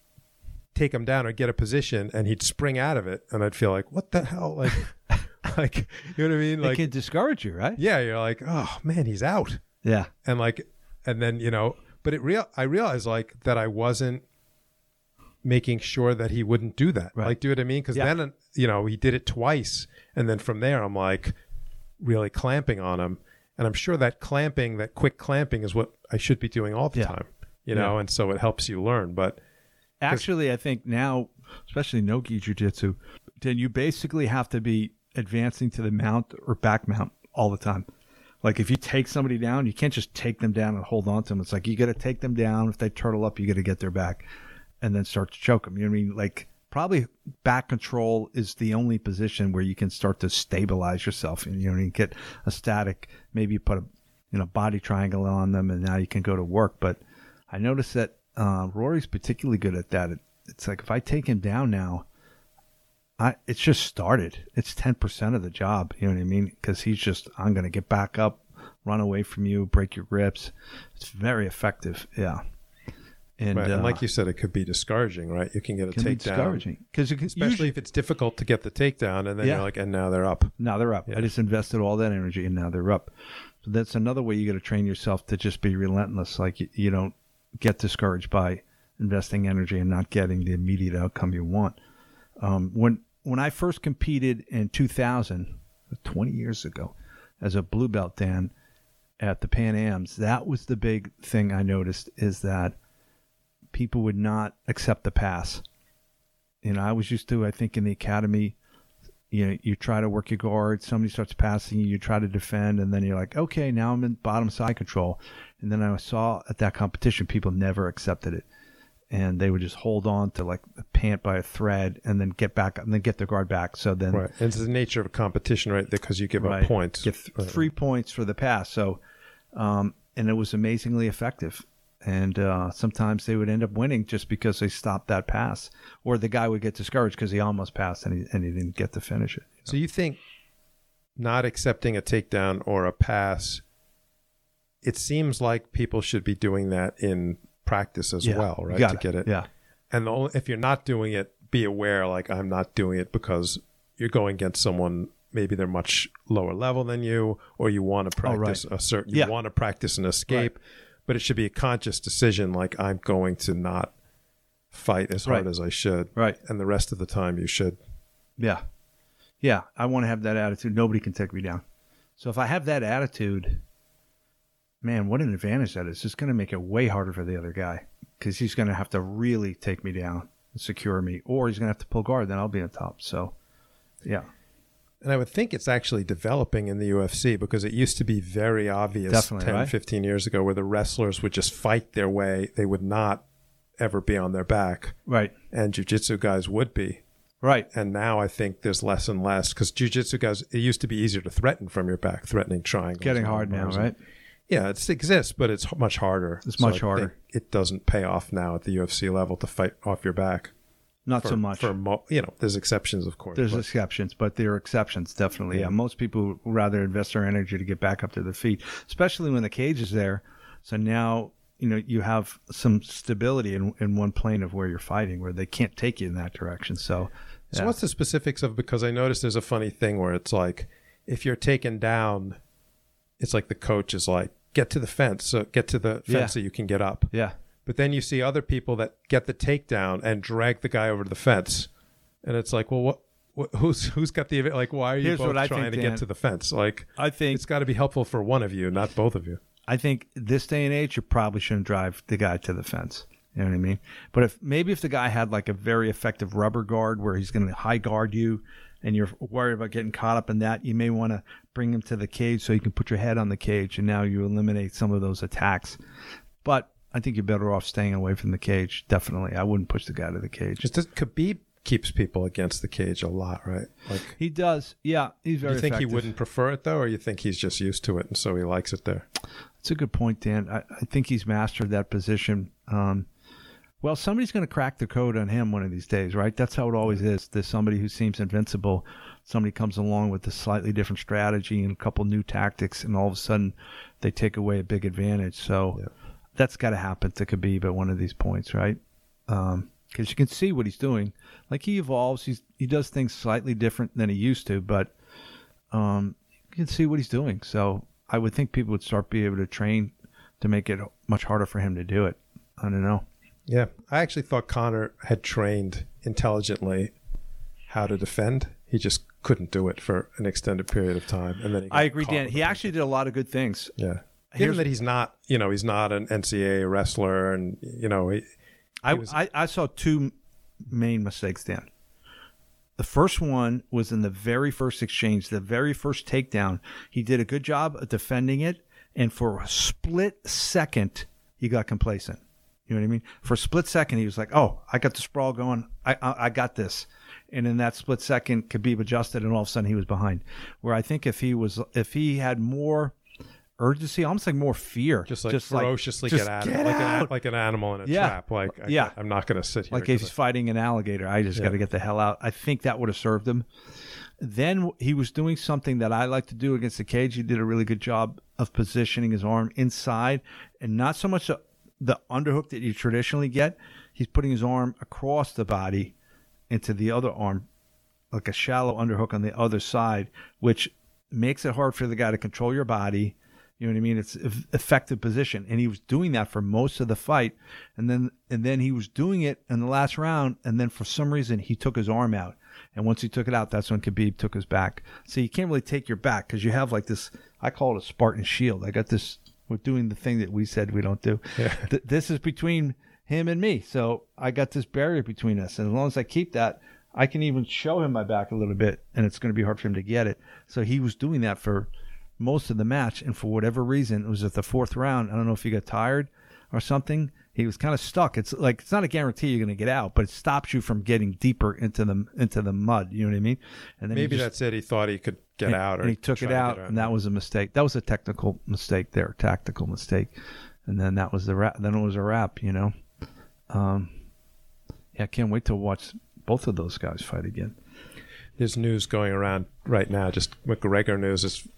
take him down or get a position, and he'd spring out of it, and I'd feel like, what the hell, like, like you know what I mean? It Like, can discourage you, right? yeah, you're like, oh man, he's out, Yeah. and like, and then you know, but it real, I realized like that I wasn't making sure that he wouldn't do that. Right. Like, do you know what I mean? Because Yeah. then, you know, he did it twice. And then from there, I'm like really clamping on him. And I'm sure that clamping, that quick clamping is what I should be doing all the Yeah. time, you know? Yeah. And so it helps you learn. But Actually, I think now, especially no-gi jiu-jitsu, then you basically have to be advancing to the mount or back mount all the time. Like if you take somebody down, you can't just take them down and hold on to them. It's like you got to take them down. If they turtle up, you got to get their back and then start to choke them. You know what I mean? Like probably back control is the only position where you can start to stabilize yourself. And you know, you get a static, maybe you put a you know body triangle on them, and now you can go to work. But I noticed that uh, Rory's particularly good at that. It, it's like if I take him down now, I it's just started. It's ten percent of the job. You know what I mean? Because he's just, I'm going to get back up, run away from you, break your grips. It's very effective. Yeah. And, right. uh, and like you said, it could be discouraging, right? You can get a can be takedown. discouraging. Because Especially usually, if it's difficult to get the takedown, and then Yeah. you're like, and now they're up. now they're up. Yeah. I just invested all that energy, and now they're up. So that's another way you got to train yourself to just be relentless. Like you, you don't get discouraged by investing energy and not getting the immediate outcome you want. Um, when when I first competed in two thousand, twenty years ago, as a blue belt, Dan, at the Pan Ams, that was the big thing I noticed, is that people would not accept the pass. You know, I was used to, I think in the academy, you know, you try to work your guard, somebody starts passing you, you try to defend, and then you're like, okay, now I'm in bottom side control. And then I saw at that competition, people never accepted it. And they would just hold on to like a pant by a thread and then get back and then get their guard back. So then Right. And it's the nature of a competition, right? Because you give Right. up points. get th- Right. three points for the pass. So, um, and it was amazingly effective. And uh, sometimes they would end up winning just because they stopped that pass, or the guy would get discouraged because he almost passed and he and he didn't get to finish it. So you think not accepting a takedown or a pass, it seems like people should be doing that in practice as Yeah, well, you right? got To it. get it. Yeah. And the only, if you're not doing it, be aware, like I'm not doing it because you're going against someone, maybe they're much lower level than you, or you want to Oh, right. practice a certain, you Yeah. want to practice an escape, but it should be a conscious decision. Like I'm going to not fight as hard Right. as I should. Right. And the rest of the time you should. Yeah. Yeah. I want to have that attitude. Nobody can take me down. So if I have that attitude, man, what an advantage that is. It's going to make it way harder for the other guy because he's going to have to really take me down. and secure me, or he's going to have to pull guard. Then I'll be on top. So, yeah. And I would think it's actually developing in the U F C because it used to be very obvious Definitely, ten, right? fifteen years ago where the wrestlers would just fight their way. They would not ever be on their back. Right. And jiu-jitsu guys would be. Right. And now I think there's less and less because jiu-jitsu guys, it used to be easier to threaten from your back, threatening triangles. Getting hard now, right? Yeah, it exists, but it's much harder. It's much so I harder. think it doesn't pay off now at the U F C level to fight off your back. Not for, so much. For mo- you know, there's exceptions, of course. There's but, exceptions, but there are exceptions, definitely. Yeah. Yeah. Most people would rather invest their energy to get back up to their feet, especially when the cage is there. So now, you know, you have some stability in, in one plane of where you're fighting, where they can't take you in that direction. So, So yeah. what's the specifics of, because I noticed there's a funny thing where it's like, if you're taken down, it's like the coach is like, get to the fence, so get to the fence Yeah. so you can get up. Yeah. But then you see other people that get the takedown and drag the guy over to the fence. And it's like, well, what, what who's who's got the, like, why are you Here's both what I trying think, to Dan. get to the fence? Like, I think it's got to be helpful for one of you, not both of you. I think this day and age, you probably shouldn't drive the guy to the fence. You know what I mean? But if maybe if the guy had like a very effective rubber guard where he's going to high guard you and you're worried about getting caught up in that, you may want to bring him to the cage so you can put your head on the cage, and now you eliminate some of those attacks. But I think you're better off staying away from the cage. Definitely. I wouldn't push the guy to the cage. Just that Khabib keeps people against the cage a lot, right? Like, He does. Yeah, he's very you think effective. he wouldn't prefer it, though, or you think he's just used to it and so he likes it there? That's a good point, Dan. I, I think he's mastered that position. Um, well, somebody's going to crack the code on him one of these days, right? That's how it always is. There's somebody who seems invincible. Somebody comes along with a slightly different strategy and a couple new tactics, and all of a sudden they take away a big advantage. So Yeah. that's got to happen to Khabib at one of these points, right? Um, because you can see what he's doing. Like, he evolves. He's he does things slightly different than he used to, but um, you can see what he's doing. So I would think people would start being able to train to make it much harder for him to do it. I don't know. Yeah, I actually thought Conor had trained intelligently how to defend. He just couldn't do it for an extended period of time. And then he got I agree, caught Dan. with He it. actually did a lot of good things. Yeah. Here's- Given that he's not, you know, he's not an N C A A wrestler, and you know, he, I, was- I, I saw two main mistakes, Dan. The first one was in the very first exchange, the very first takedown. He did a good job of defending it, and for a split second, he got complacent. You know what I mean? For a split second, he was like, "Oh, I got the sprawl going. I, I, I got this." And in that split second, Khabib adjusted, and all of a sudden, he was behind. Where I think if he was, if he had more urgency, almost like more fear, just like ferociously just get at get it, like out. an, like an animal in a Yeah. trap. Like, I, Yeah. I'm not going to sit here. Like if 'cause he's fighting an alligator, I just Yeah. got to get the hell out. I think that would have served him. Then he was doing something that I like to do against the cage. He did a really good job of positioning his arm inside, and not so much the, the underhook that you traditionally get. He's putting his arm across the body into the other arm, like a shallow underhook on the other side, which makes it hard for the guy to control your body. You know what I mean? It's an effective position. And he was doing that for most of the fight. And then and then he was doing it in the last round. And then for some reason, he took his arm out. And once he took it out, that's when Khabib took his back. So you can't really take your back because you have like this, I call it a Spartan shield. I got this, we're doing the thing that we said we don't do. Yeah. Th- this is between him and me. So I got this barrier between us. And as long as I keep that, I can even show him my back a little bit, and it's going to be hard for him to get it. So he was doing that for most of the match, and for whatever reason, it was at the fourth round. I don't know if he got tired or something. He was kind of stuck. It's like it's not a guarantee you're going to get out, but it stops you from getting deeper into the into the mud. You know what I mean? And then Maybe he just, that's it. He thought he could get and, out, or and he took try it to out, get and that was a mistake. That was a technical mistake there, tactical mistake, and then that was the wrap. Then it was a wrap. You know. Um, yeah, I can't wait to watch both of those guys fight again. There's news going around right now. Just McGregor news is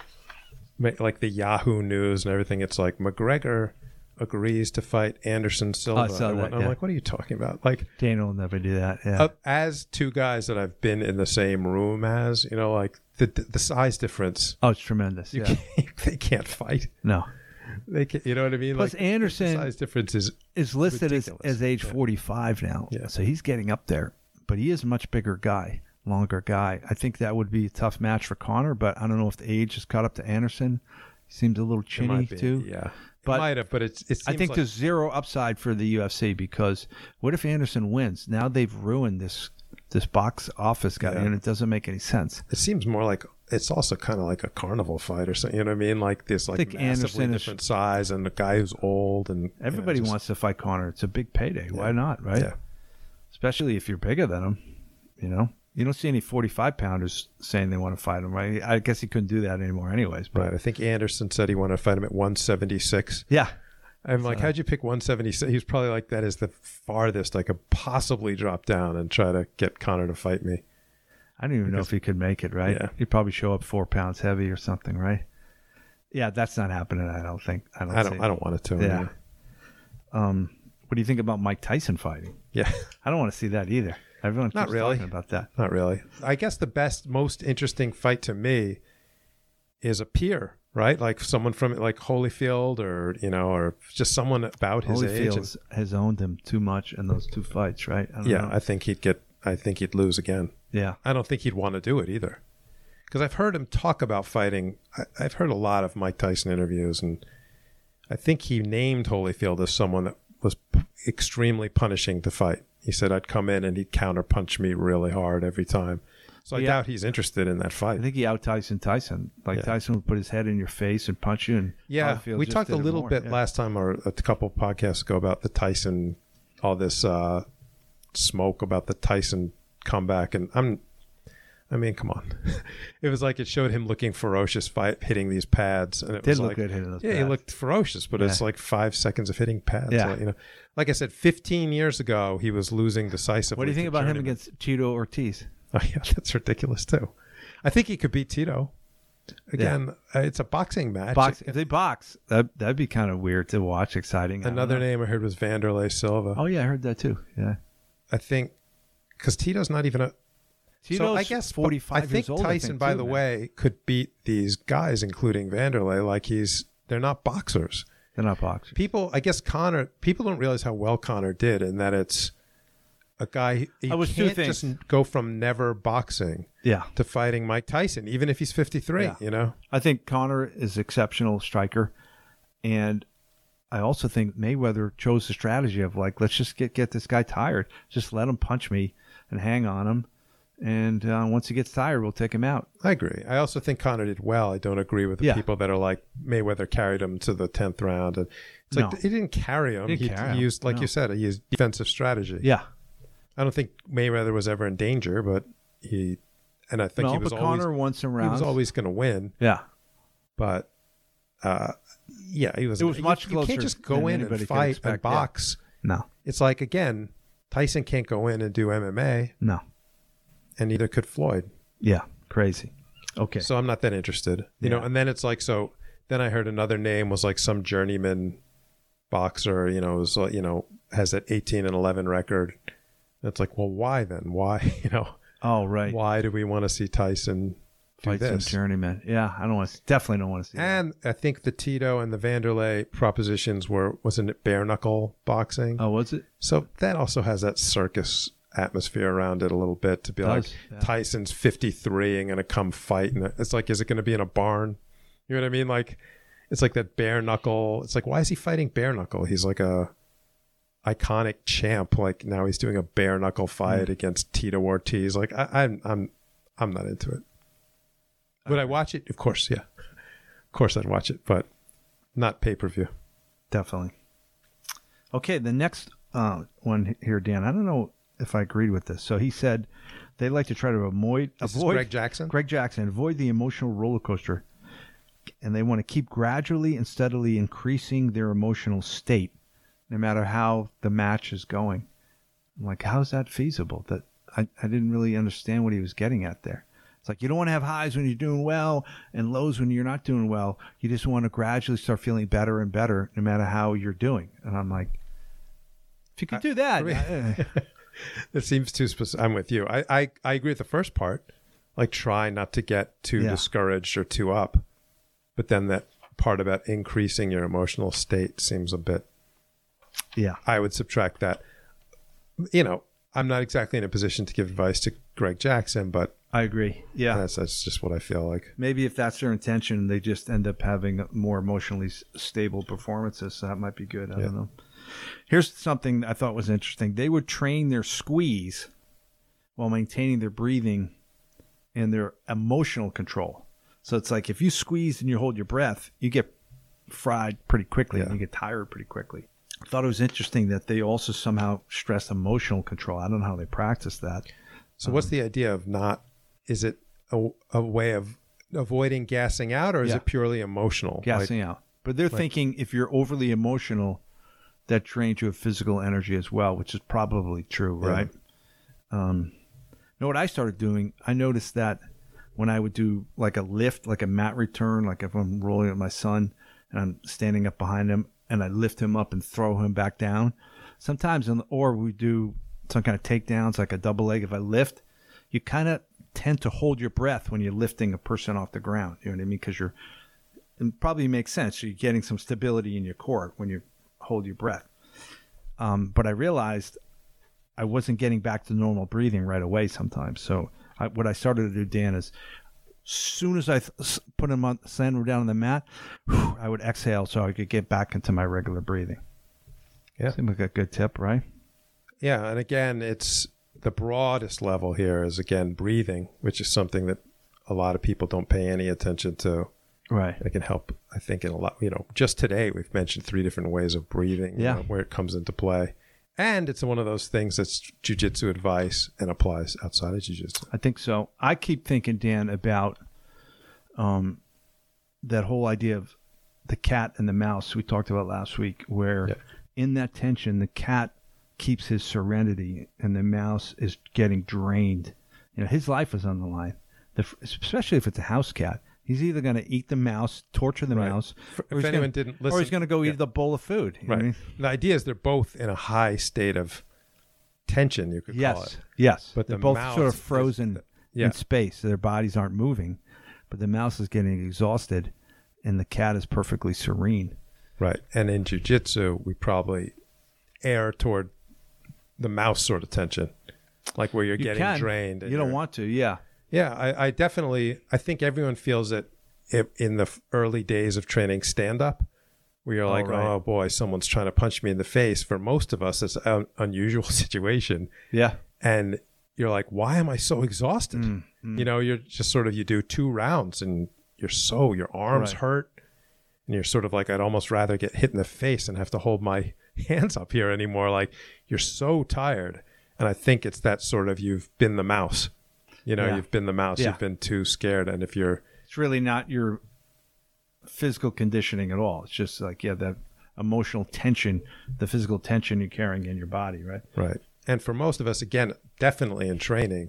ma- like the Yahoo news and everything. It's like McGregor agrees to fight Anderson Silva. I saw And that, I'm yeah. like, what are you talking about? Like, Daniel will never do that. Yeah. uh, as two guys that I've been in the same room as, you know, like the the size difference. oh, it's tremendous. You Yeah. can't, they can't fight. No. They can, you know what I mean? Plus, like, Anderson the size difference is is listed as, ridiculous. as age Yeah. forty-five now. Yeah. So he's getting up there. But he is a much bigger guy, longer guy. I think that would be a tough match for Conor, but I don't know if the age has caught up to Anderson. He seems a little it chinny, might be, too. Yeah. But might have, but it's. It seems I think like, there's zero upside for the U F C because what if Anderson wins? Now they've ruined this this box office guy, Yeah. and it doesn't make any sense. it seems more like it's also kind of like a carnival fight or something. You know what I mean? Like this, like think massively Anderson is- different size, and a guy who's old, and Everybody you know, just- wants to fight Conor. It's a big payday. Why not, right? Yeah. Especially if you're bigger than him. You know, you don't see any forty-five pounders saying they want to fight him, right? I guess he couldn't do that anymore, anyways. But Right. I think Anderson said he wanted to fight him at one seventy-six. yeah, I'm like, how'd you pick one seventy-six? He was probably like, that is the farthest I could possibly drop down and try to get Conor to fight me. I don't even know if he could make it, right? Yeah. He'd probably show up four pounds heavy or something, right? Yeah, that's not happening. I don't think. I don't. I don't. see I don't want it to. Yeah. Yeah. Um, what do you think about Mike Tyson fighting? Yeah. I don't want to see that either. Everyone keeps Not really. talking about that. Not really. I guess the best, most interesting fight to me is a peer, right? Like someone from like Holyfield, or you know, or just someone about his age. Holyfield has owned him too much in those two fights, right? I don't Yeah, know. I think he'd get. I think he'd lose again. yeah. I don't think he'd want to do it either, because I've heard him talk about fighting. I, I've heard a lot of Mike Tyson interviews, and I think he named Holyfield as someone that was p- extremely punishing to fight. He said I'd come in and he'd counter punch me really hard every time. So I Yeah. doubt he's interested in that I fight. think he out Tyson Tyson. Like Yeah. Tyson would put his head in your face and punch you. And Yeah, Holyfield we just talked a did it little more. bit Yeah. last time, or a couple podcasts ago, about the Tyson, all this uh, smoke about the Tyson comeback, and I'm, I mean, come on, it was like it showed him looking ferocious, fight hitting these pads, and it Did was look like, good hitting those yeah, he pads. looked ferocious, but it's Yeah. like five seconds of hitting pads. Yeah. Like, you know, like I said, fifteen years ago, he was losing decisively. What do you think to about him Journeyman. against Tito Ortiz? Oh yeah, that's ridiculous too. I think he could beat Tito. Again, uh, it's a boxing match. Box. If they box, that that'd be kind of weird to watch. Exciting. I don't Another know. name I heard was Vanderlei Silva. Oh yeah, I heard that too. Yeah. I think because Tito's not even a. Tito's so I guess forty-five I think years old. Tyson, I think, by too, the man. way, could beat these guys, including Vanderlei. Like he's, they're not boxers. They're not boxers. People, I guess Conor. People don't realize how well Conor did, and that it's a guy. You I was two can't things. just go from never boxing Yeah. to fighting Mike Tyson, even if he's fifty-three. Yeah. You know. I think Conor is exceptional striker, and I also think Mayweather chose the strategy of like, let's just get get this guy tired, just let him punch me and hang on him, and uh, once he gets tired, we'll take him out. I agree. I also think Conor did well. I don't agree with the Yeah. people that are like Mayweather carried him to the tenth round, and it's like No. he didn't carry him. He He, didn't carry he him. used, like No. you said, he used defensive strategy. Yeah, I don't think Mayweather was ever in danger, but he, and I think no, he was but always Conor won some he rounds. was always going to win. yeah, But uh, yeah, he was. It was you- much You, closer can't just than go in anybody and could fight expect, and yeah. box. no, It's like again, Tyson can't go in and do M M A, no, and neither could Floyd. yeah, crazy. Okay, So I'm not that interested, you Yeah. know. And then it's like, so then I heard another name was like some journeyman boxer, you know, was like, you know, has that eighteen and eleven record. And it's like, well, why then? Why, you know, oh right, why do we want to see Tyson do fight some this? journeyman. Yeah, I don't want to. Definitely don't want to see that. And I think the Tito and the Vanderlei propositions were, wasn't it bare knuckle boxing? Oh, was it? So that also has that circus atmosphere around it a little bit, to be like, Does, yeah. Tyson's fifty-three and going to come fight. And it's like, is it going to be in a barn? You know what I mean? Like, it's like that bare knuckle. It's like, why is he fighting bare knuckle? He's like a iconic champ. Like now he's doing a bare knuckle fight Mm. against Tito Ortiz. Like I, I'm, I'm, I'm not into it. Would I watch it? Of course, yeah. Of course I'd watch it, but not pay-per-view. Definitely. Okay, the next uh, one here, Dan. I don't know if I agreed with this. So he said they like to try to avoid This is avoid Greg Jackson? Greg Jackson avoid the emotional roller coaster, and they want to keep gradually and steadily increasing their emotional state, no matter how the match is going. I'm like, how's that feasible? That I, I didn't really understand what he was getting at there. It's like you don't want to have highs when you're doing well and lows when you're not doing well. You just want to gradually start feeling better and better no matter how you're doing. And I'm like, if you could do that. uh, It seems too specific. I'm with you. I, I, I agree with the first part. Like try not to get too Yeah. discouraged or too up. But then that part about increasing your emotional state seems a bit, yeah. I would subtract that. You know, I'm not exactly in a position to give advice to Greg Jackson, but I agree. Yeah. That's, that's just what I feel like. Maybe if that's their intention, they just end up having more emotionally s- stable performances. So that might be good. I Yeah. don't know. Here's something I thought was interesting. They would train their squeeze while maintaining their breathing and their emotional control. So it's like if you squeeze and you hold your breath, you get fried pretty quickly Yeah. and you get tired pretty quickly. I thought it was interesting that they also somehow stress emotional control. I don't know how they practice that. So what's the idea of not, is it a, a way of avoiding gassing out, or is Yeah. it purely emotional? Gassing Like, out. But they're thinking if you're overly emotional, that drains you of physical energy as well, which is probably true, Yeah. right? Um, you know what I started doing? I noticed that when I would do like a lift, like a mat return, like if I'm rolling with my son and I'm standing up behind him and I lift him up and throw him back down, sometimes, in the, or we do some kind of takedowns, like a double leg. If I lift, you kind of tend to hold your breath when you're lifting a person off the ground. You know what I mean? Because you're, it probably makes sense. You're getting some stability in your core when you hold your breath. Um, but I realized I wasn't getting back to normal breathing right away sometimes. So I, what I started to do, Dan, is as soon as I th- put him on, slam him down on the mat, whew, I would exhale so I could get back into my regular breathing. Yeah. Seems like a good tip, right? Yeah. And again, it's the broadest level here is, again, breathing, which is something that a lot of people don't pay any attention to. Right. It can help, I think, in a lot. You know, just today we've mentioned three different ways of breathing, you Yeah. know, where it comes into play. And it's one of those things that's jiu-jitsu advice and applies outside of jiu-jitsu. I think so. I keep thinking, Dan, about um, that whole idea of the cat and the mouse we talked about last week, where Yeah. in that tension, the cat keeps his serenity and the mouse is getting drained. You know, his life is on the line, the, especially if it's a house cat. He's either going to eat the mouse, torture the Right. mouse, If or he's anyone gonna, didn't listen, or he's going to go yeah. eat the bowl of food. You know what I Right. mean? The idea is they're both in a high state of tension, you could call Yes, it. yes. But They're the both mouse sort of is- frozen Yeah. in space. So their bodies aren't moving, but the mouse is getting exhausted, and the cat is perfectly serene. Right. And in jiu-jitsu, we probably err toward the mouse sort of tension, like where you're You getting can. drained. and You don't you're- want to, yeah. Yeah, I, I definitely, I think everyone feels it i- in the f- early days of training stand-up, where you're Oh, like, right. oh boy, someone's trying to punch me in the face. For most of us, it's an unusual situation. Yeah. And you're like, why am I so exhausted? Mm, mm. You know, you're just sort of, you do two rounds and you're so, your arms Right. hurt. And you're sort of like, I'd almost rather get hit in the face and have to hold my hands up here anymore. Like, you're so tired. And I think it's that sort of, you've been the mouse. You know, Yeah. you've been the mouse. Yeah. You've been too scared. And if you're, It's really not your physical conditioning at all. It's just like, yeah, that emotional tension, the physical tension you're carrying in your body, right? right. And for most of us, again, definitely in training,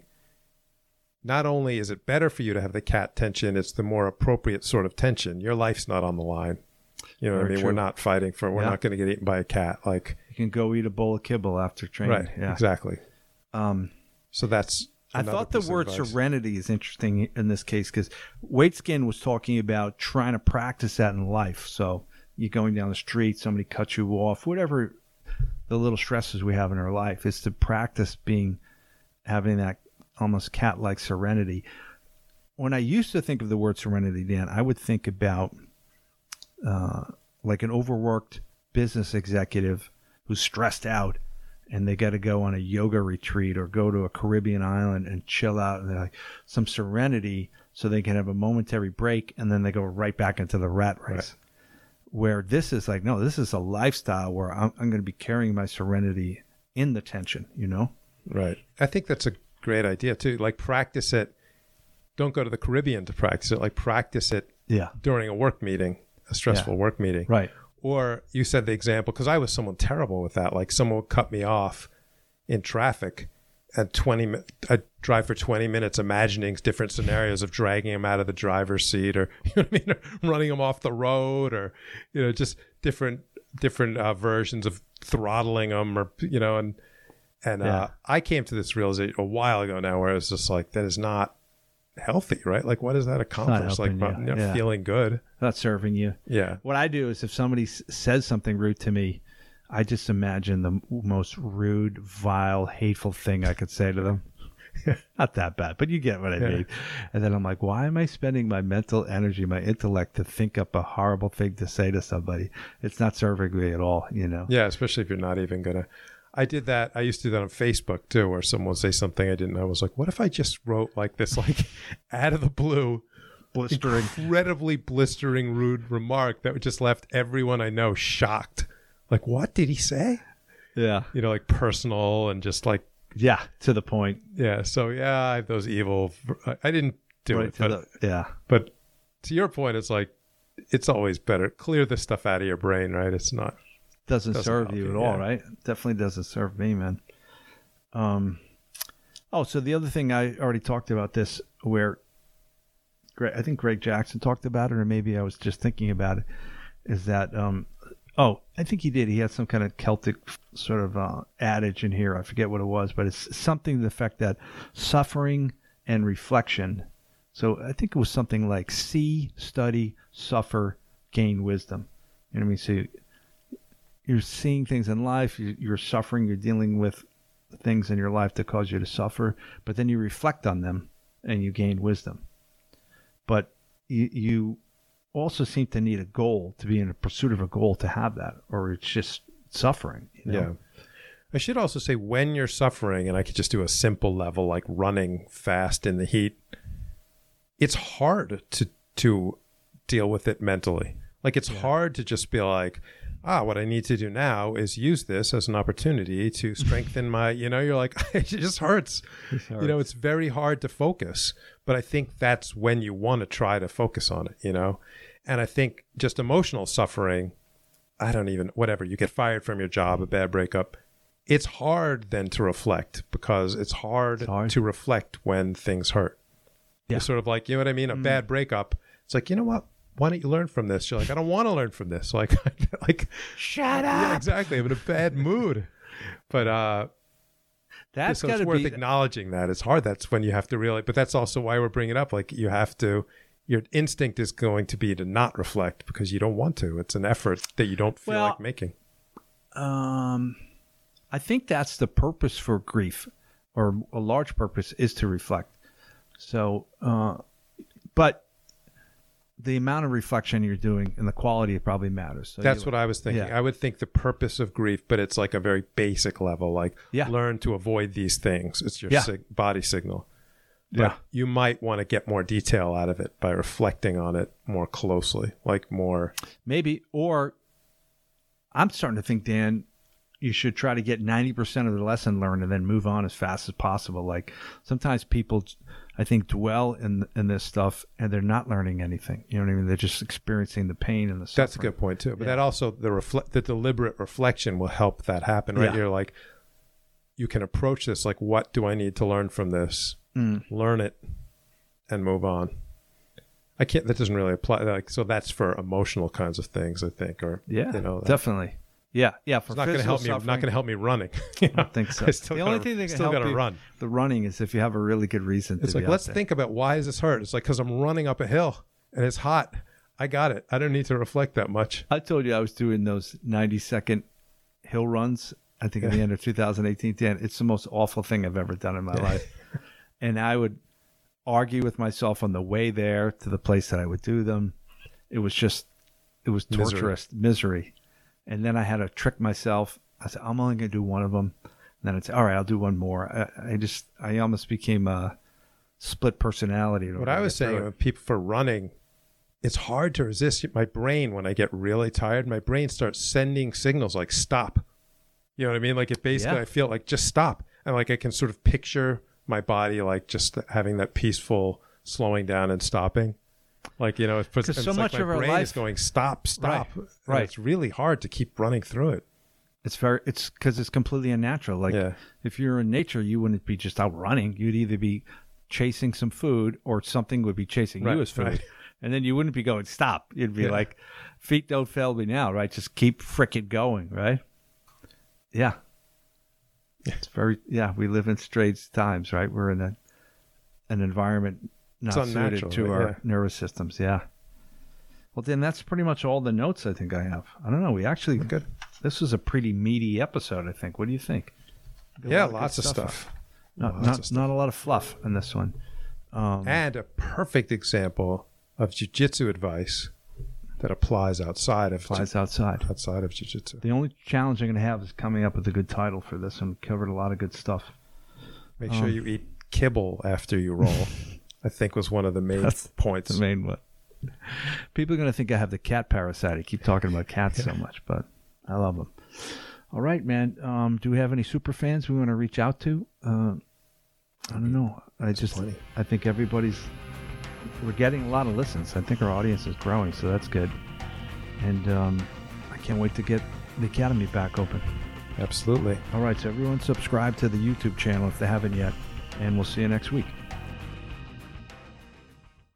not only is it better for you to have the cat tension, it's the more appropriate sort of tension. Your life's not on the line. You know what I Very mean? true. We're not fighting for, we're Yeah. not going to get eaten by a cat. Like, You can go eat a bowl of kibble after training. right. Yeah. Exactly. Um, So that's, I another thought the piece of word advice. serenity is interesting in this case because Waitskin was talking about trying to practice that in life. So you're going down the street, somebody cuts you off, whatever the little stresses we have in our life is to practice being, having that almost cat-like serenity. When I used to think of the word serenity, Dan, I would think about uh, like an overworked business executive who's stressed out and they got to go on a yoga retreat or go to a Caribbean island and chill out and they're like some serenity so they can have a momentary break and then they go right back into the rat race. Right. Where this is like, no, this is a lifestyle where I'm, I'm going to be carrying my serenity in the tension, you know? Right. I think that's a great idea too. Like, practice it. Don't go to the Caribbean to practice it. Like, practice it Yeah. during a work meeting, a stressful Yeah. work meeting. Right. Or you said the example, because I was someone terrible with that. Like, someone would cut me off in traffic and twenty mi- I'd drive for twenty minutes imagining different scenarios of dragging him out of the driver's seat, or, you know what I mean, or running him off the road, or, you know, just different different uh, versions of throttling him, or, you know, and and Yeah. uh, I came to this realization a while ago now, where it's just like, that is not healthy, right? Like, what does that accomplish? Like, helping you. you know, Yeah. feeling good. Not serving you. Yeah. What I do is if somebody s- says something rude to me, I just imagine the m- most rude, vile, hateful thing I could say to them. Not that bad, but you get what I Yeah. mean. And then I'm like, why am I spending my mental energy, my intellect to think up a horrible thing to say to somebody? It's not serving me at all, you know? Yeah, especially if you're not even going to. I did that. I used to do that on Facebook too, where someone would say something I didn't know. I was like, what if I just wrote like this, like out of the blue, Blistering. incredibly blistering, rude remark that just left everyone I know shocked. Like, what did he say? Yeah. You know, like personal and just like, Yeah, to the point. yeah. So yeah, I have those evil. I, I didn't do Right it, to but, the, yeah. but to your point, it's like it's always better clear this stuff out of your brain, right? It's not. Doesn't, Doesn't serve help you you, at all, yeah. right? Definitely doesn't serve me, man. Um. Oh, so the other thing I already talked about this, where Greg, I think Greg Jackson talked about it, or maybe I was just thinking about it, is that um, oh, I think he did. He had some kind of Celtic sort of uh, adage in here. I forget what it was, but it's something to the effect that suffering and reflection. So I think it was something like see, study, suffer, gain wisdom. You know what I mean? So you're seeing things in life, you- you're suffering, you're dealing with things in your life that cause you to suffer, but then you reflect on them and you gain wisdom. But you, you also seem to need a goal, to be in a pursuit of a goal to have that, or it's just suffering. You know? Yeah. I should also say when you're suffering, and I could just do a simple level like running fast in the heat, it's hard to to deal with it mentally. Like it's Yeah. hard to just be like, ah, what I need to do now is use this as an opportunity to strengthen my, you know, you're like, it just hurts. You know, it's very hard to focus. But I think that's when you want to try to focus on it, you know? And I think just emotional suffering, I don't even, whatever, you get fired from your job, a bad breakup. It's hard then to reflect because it's hard, It's hard. to reflect when things hurt. Yeah. It's sort of like, you know what I mean? A Mm. bad breakup. It's like, you know what? Why don't you learn from this? You're like, I don't want to learn from this. Like, like, Shut yeah, exactly. I'm in a bad mood. But uh, That's so got it's to worth be. acknowledging that. It's hard. That's when you have to really, but that's also why we're bringing it up. Like, you have to, your instinct is going to be to not reflect because you don't want to. It's an effort that you don't feel Well, like making. Um, I think that's the purpose for grief, or a large purpose is to reflect. So, uh, but the amount of reflection you're doing and the quality it probably matters. So That's you- what I was thinking. yeah. I would think the purpose of grief, but it's like a very basic level, like Yeah. learn to avoid these things. It's your Yeah. sig- body signal. But Yeah. you might want to get more detail out of it by reflecting on it more closely, like more. Maybe, or I'm starting to think, Dan, you should try to get ninety percent of the lesson learned and then move on as fast as possible. Like sometimes people, I think, dwell in in this stuff and they're not learning anything. You know what I mean? They're just experiencing the pain and the suffering. That's a good point too. But Yeah. that also the reflect the deliberate reflection will help that happen, right? Yeah. You're like, you can approach this like, what do I need to learn from this? Mm. Learn it, and move on. I can't. That doesn't really apply. Like, so that's for emotional kinds of things, I think, or Yeah, you know, that- definitely. Yeah, yeah. For It's not going to physical help me. suffering, Not going to help me running. I don't think so. I still the only gotta- thing that can still help gotta you, run. the running is if you have a really good reason It's to like, be let's out there. think about why does this hurt? It's like, because I'm running up a hill and it's hot. I got it. I don't need to reflect that much. I told you I was doing those ninety second hill runs. I think at the end of two thousand eighteen, Dan, it's the most awful thing I've ever done in my life. And I would argue with myself on the way there to the place that I would do them. It was just, it was Misery. torturous, misery. And then I had to trick myself. I said, I'm only going to do one of them. And then I'd say, all right, I'll do one more. I, I just, I almost became a split personality. in What order I to was get through saying it. with people for running, it's hard to resist. My brain, when I get really tired, my brain starts sending signals like stop. You know what I mean? Like it basically, Yeah. I feel like just stop. And like I can sort of picture my body like just having that peaceful slowing down and stopping. Like, you know, it's, it's so like much my of our brain life- is going stop, stop. Right, And right. It's really hard to keep running through it. It's very, it's because it's completely unnatural. Like Yeah. if you're in nature, you wouldn't be just out running. You'd either be chasing some food or something would be chasing Right, you as food. right. And then you wouldn't be going, stop. You'd be Yeah. like, feet don't fail me now, right? Just keep frickin' going, right? Yeah. It's very, yeah, we live in strange times, right? We're in a, an environment not It's suited unnatural, to right? our Yeah. nervous systems. Yeah. Well, then that's pretty much all the notes I think I have. I don't know. We actually, Good. this was a pretty meaty episode, I think. What do you think? Did a Yeah, lot good lots of stuff. Not Lots of not, stuff. not a lot of fluff in this one. Um, And a perfect example of jiu-jitsu advice that applies outside of flies outside. outside of jiu-jitsu. The only challenge I'm going to have is coming up with a good title for this one. We covered a lot of good stuff. Make sure Um, you eat kibble after you roll. I think was one of the main That's points. The main one. People are going to think I have the cat parasite. I keep talking about cats so much, but I love them. All right, man. Um, do we have any super fans we want to reach out to? Uh, I don't know. I just, plenty. I think everybody's, we're getting a lot of listens. I think our audience is growing, so that's good. And um, I can't wait to get the Academy back open. Absolutely. All right, so everyone subscribe to the YouTube channel if they haven't yet, and we'll see you next week.